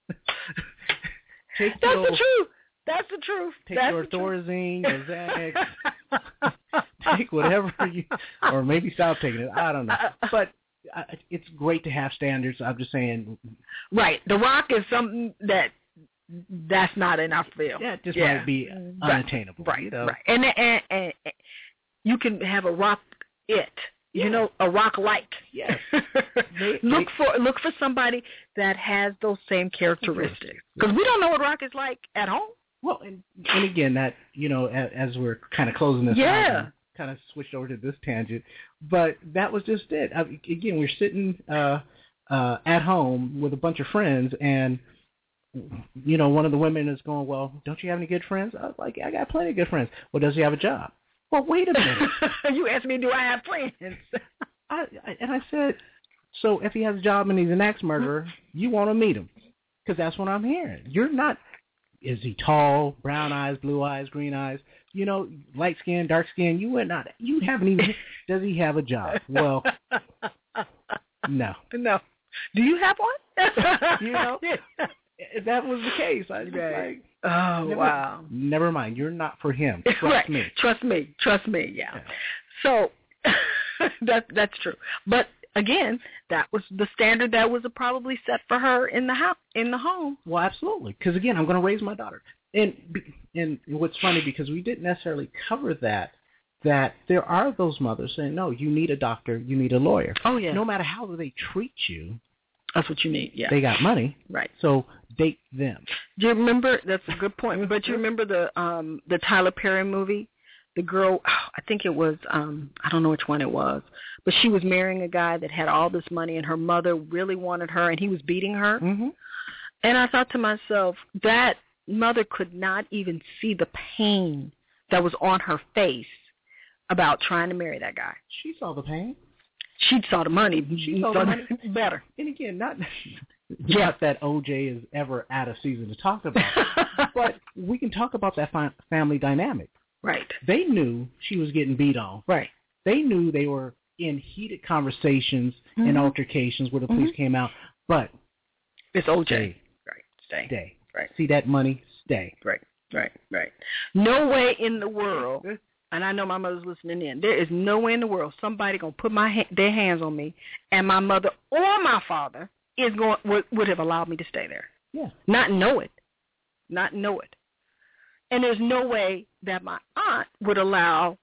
Take
That's
your,
the truth. That's the truth.
Take
That's
your
the truth.
Thorazine, your Xanax. Take whatever you, or maybe stop taking it. I don't know. But uh, it's great to have standards. I'm just saying.
Right. The Rock is something that that's not in our field.
Yeah, it just
yeah.
might be unattainable.
Right.
You know?
Right. And, and, and, and you can have a rock it. You
Yeah.
know, a rock like.
Yes.
They, look they, for look for somebody that has those same characteristics. Because we don't know what Rock is like at home.
Well, and, and again, that, you know, as, as we're kind of closing this
yeah.
out, kind of switched over to this tangent, but that was just it. I, again, we're sitting uh, uh, at home with a bunch of friends, and, you know, one of the women is going, well, don't you have any good friends? I was like, I got plenty of good friends. Well, does he have a job? Well, wait a minute.
You asked me, do I have friends?
I, I, and I said, so if he has a job and he's an axe murderer, you want to meet him. Because that's what I'm hearing. You're not, is he tall, brown eyes, blue eyes, green eyes, you know, light skin, dark skin? You would not, you haven't even, does he have a job? Well, no.
No. Do you have one?
You know, if that was the case, I was
right.
like,
oh,
never,
wow.
Never mind. You're not for him. Trust
right.
me.
Trust me. Trust me. Yeah.
yeah.
So that that's true. But again, that was the standard that was probably set for her in the house, in the home.
Well, absolutely. Because again, I'm going to raise my daughter. And and what's funny, because we didn't necessarily cover that, that there are those mothers saying, no, you need a doctor, you need a lawyer.
Oh yeah.
No matter how they treat you,
that's what you need. Yeah.
they got money.
Right.
So date them.
Do you remember? That's a good point. But you remember the um the Tyler Perry movie? The girl, I think it was, um, I don't know which one it was, but she was marrying a guy that had all this money, and her mother really wanted her, and he was beating her.
Mm-hmm.
And I thought to myself, that mother could not even see the pain that was on her face about trying to marry that guy.
She saw the pain.
She saw the money.
She saw the money
better.
And again, not,
yeah.
not that O J is ever out of season to talk about, but we can talk about that fi- family dynamic.
Right.
They knew she was getting beat on.
Right.
They knew they were in heated conversations
mm-hmm.
and altercations where the police
mm-hmm.
came out. But
it's O J.
Stay.
Right. Stay.
Stay.
Right.
See that money? Stay.
Right. Right. Right. No way in the world, and I know my mother's listening in, there is no way in the world somebody going to put my ha- their hands on me, and my mother or my father is going would, would have allowed me to stay there.
Yeah.
Not know it. Not know it. And there's no way that my aunt would allow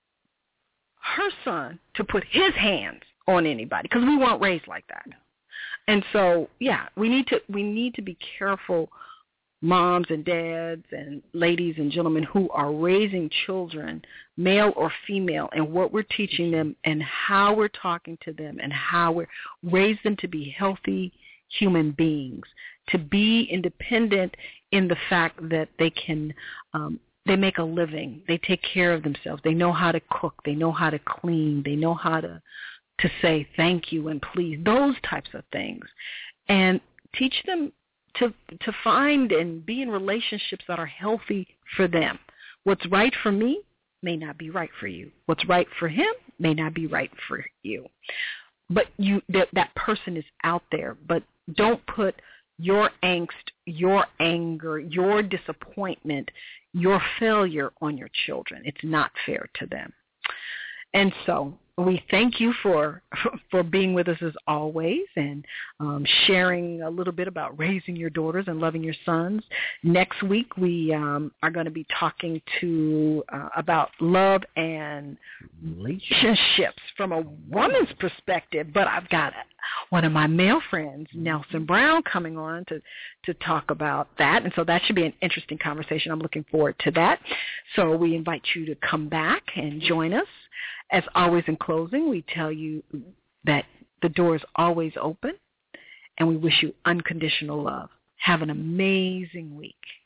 her son to put his hands on anybody, because we weren't raised like that. And so, yeah, we need to we need to be careful, moms and dads and ladies and gentlemen who are raising children, male or female, and what we're teaching them and how we're talking to them and how we raise them to be healthy human beings, to be independent in the fact that they can, um, they make a living, they take care of themselves, they know how to cook, they know how to clean, they know how to, to say thank you and please, those types of things, and teach them to to find and be in relationships that are healthy for them. What's right for me may not be right for you. What's right for him may not be right for you. But you that, that person is out there, but don't put your angst, your anger, your disappointment, your failure on your children. It's not fair to them. And so we thank you for for being with us as always, and um, sharing a little bit about raising your daughters and loving your sons. Next week we um, are going to be talking to uh, about love and relationships from a woman's perspective, but I've got one of my male friends, Nelson Brown, coming on to, to talk about that. And so that should be an interesting conversation. I'm looking forward to that. So we invite you to come back and join us. As always, in closing, we tell you that the door is always open, and we wish you unconditional love. Have an amazing week.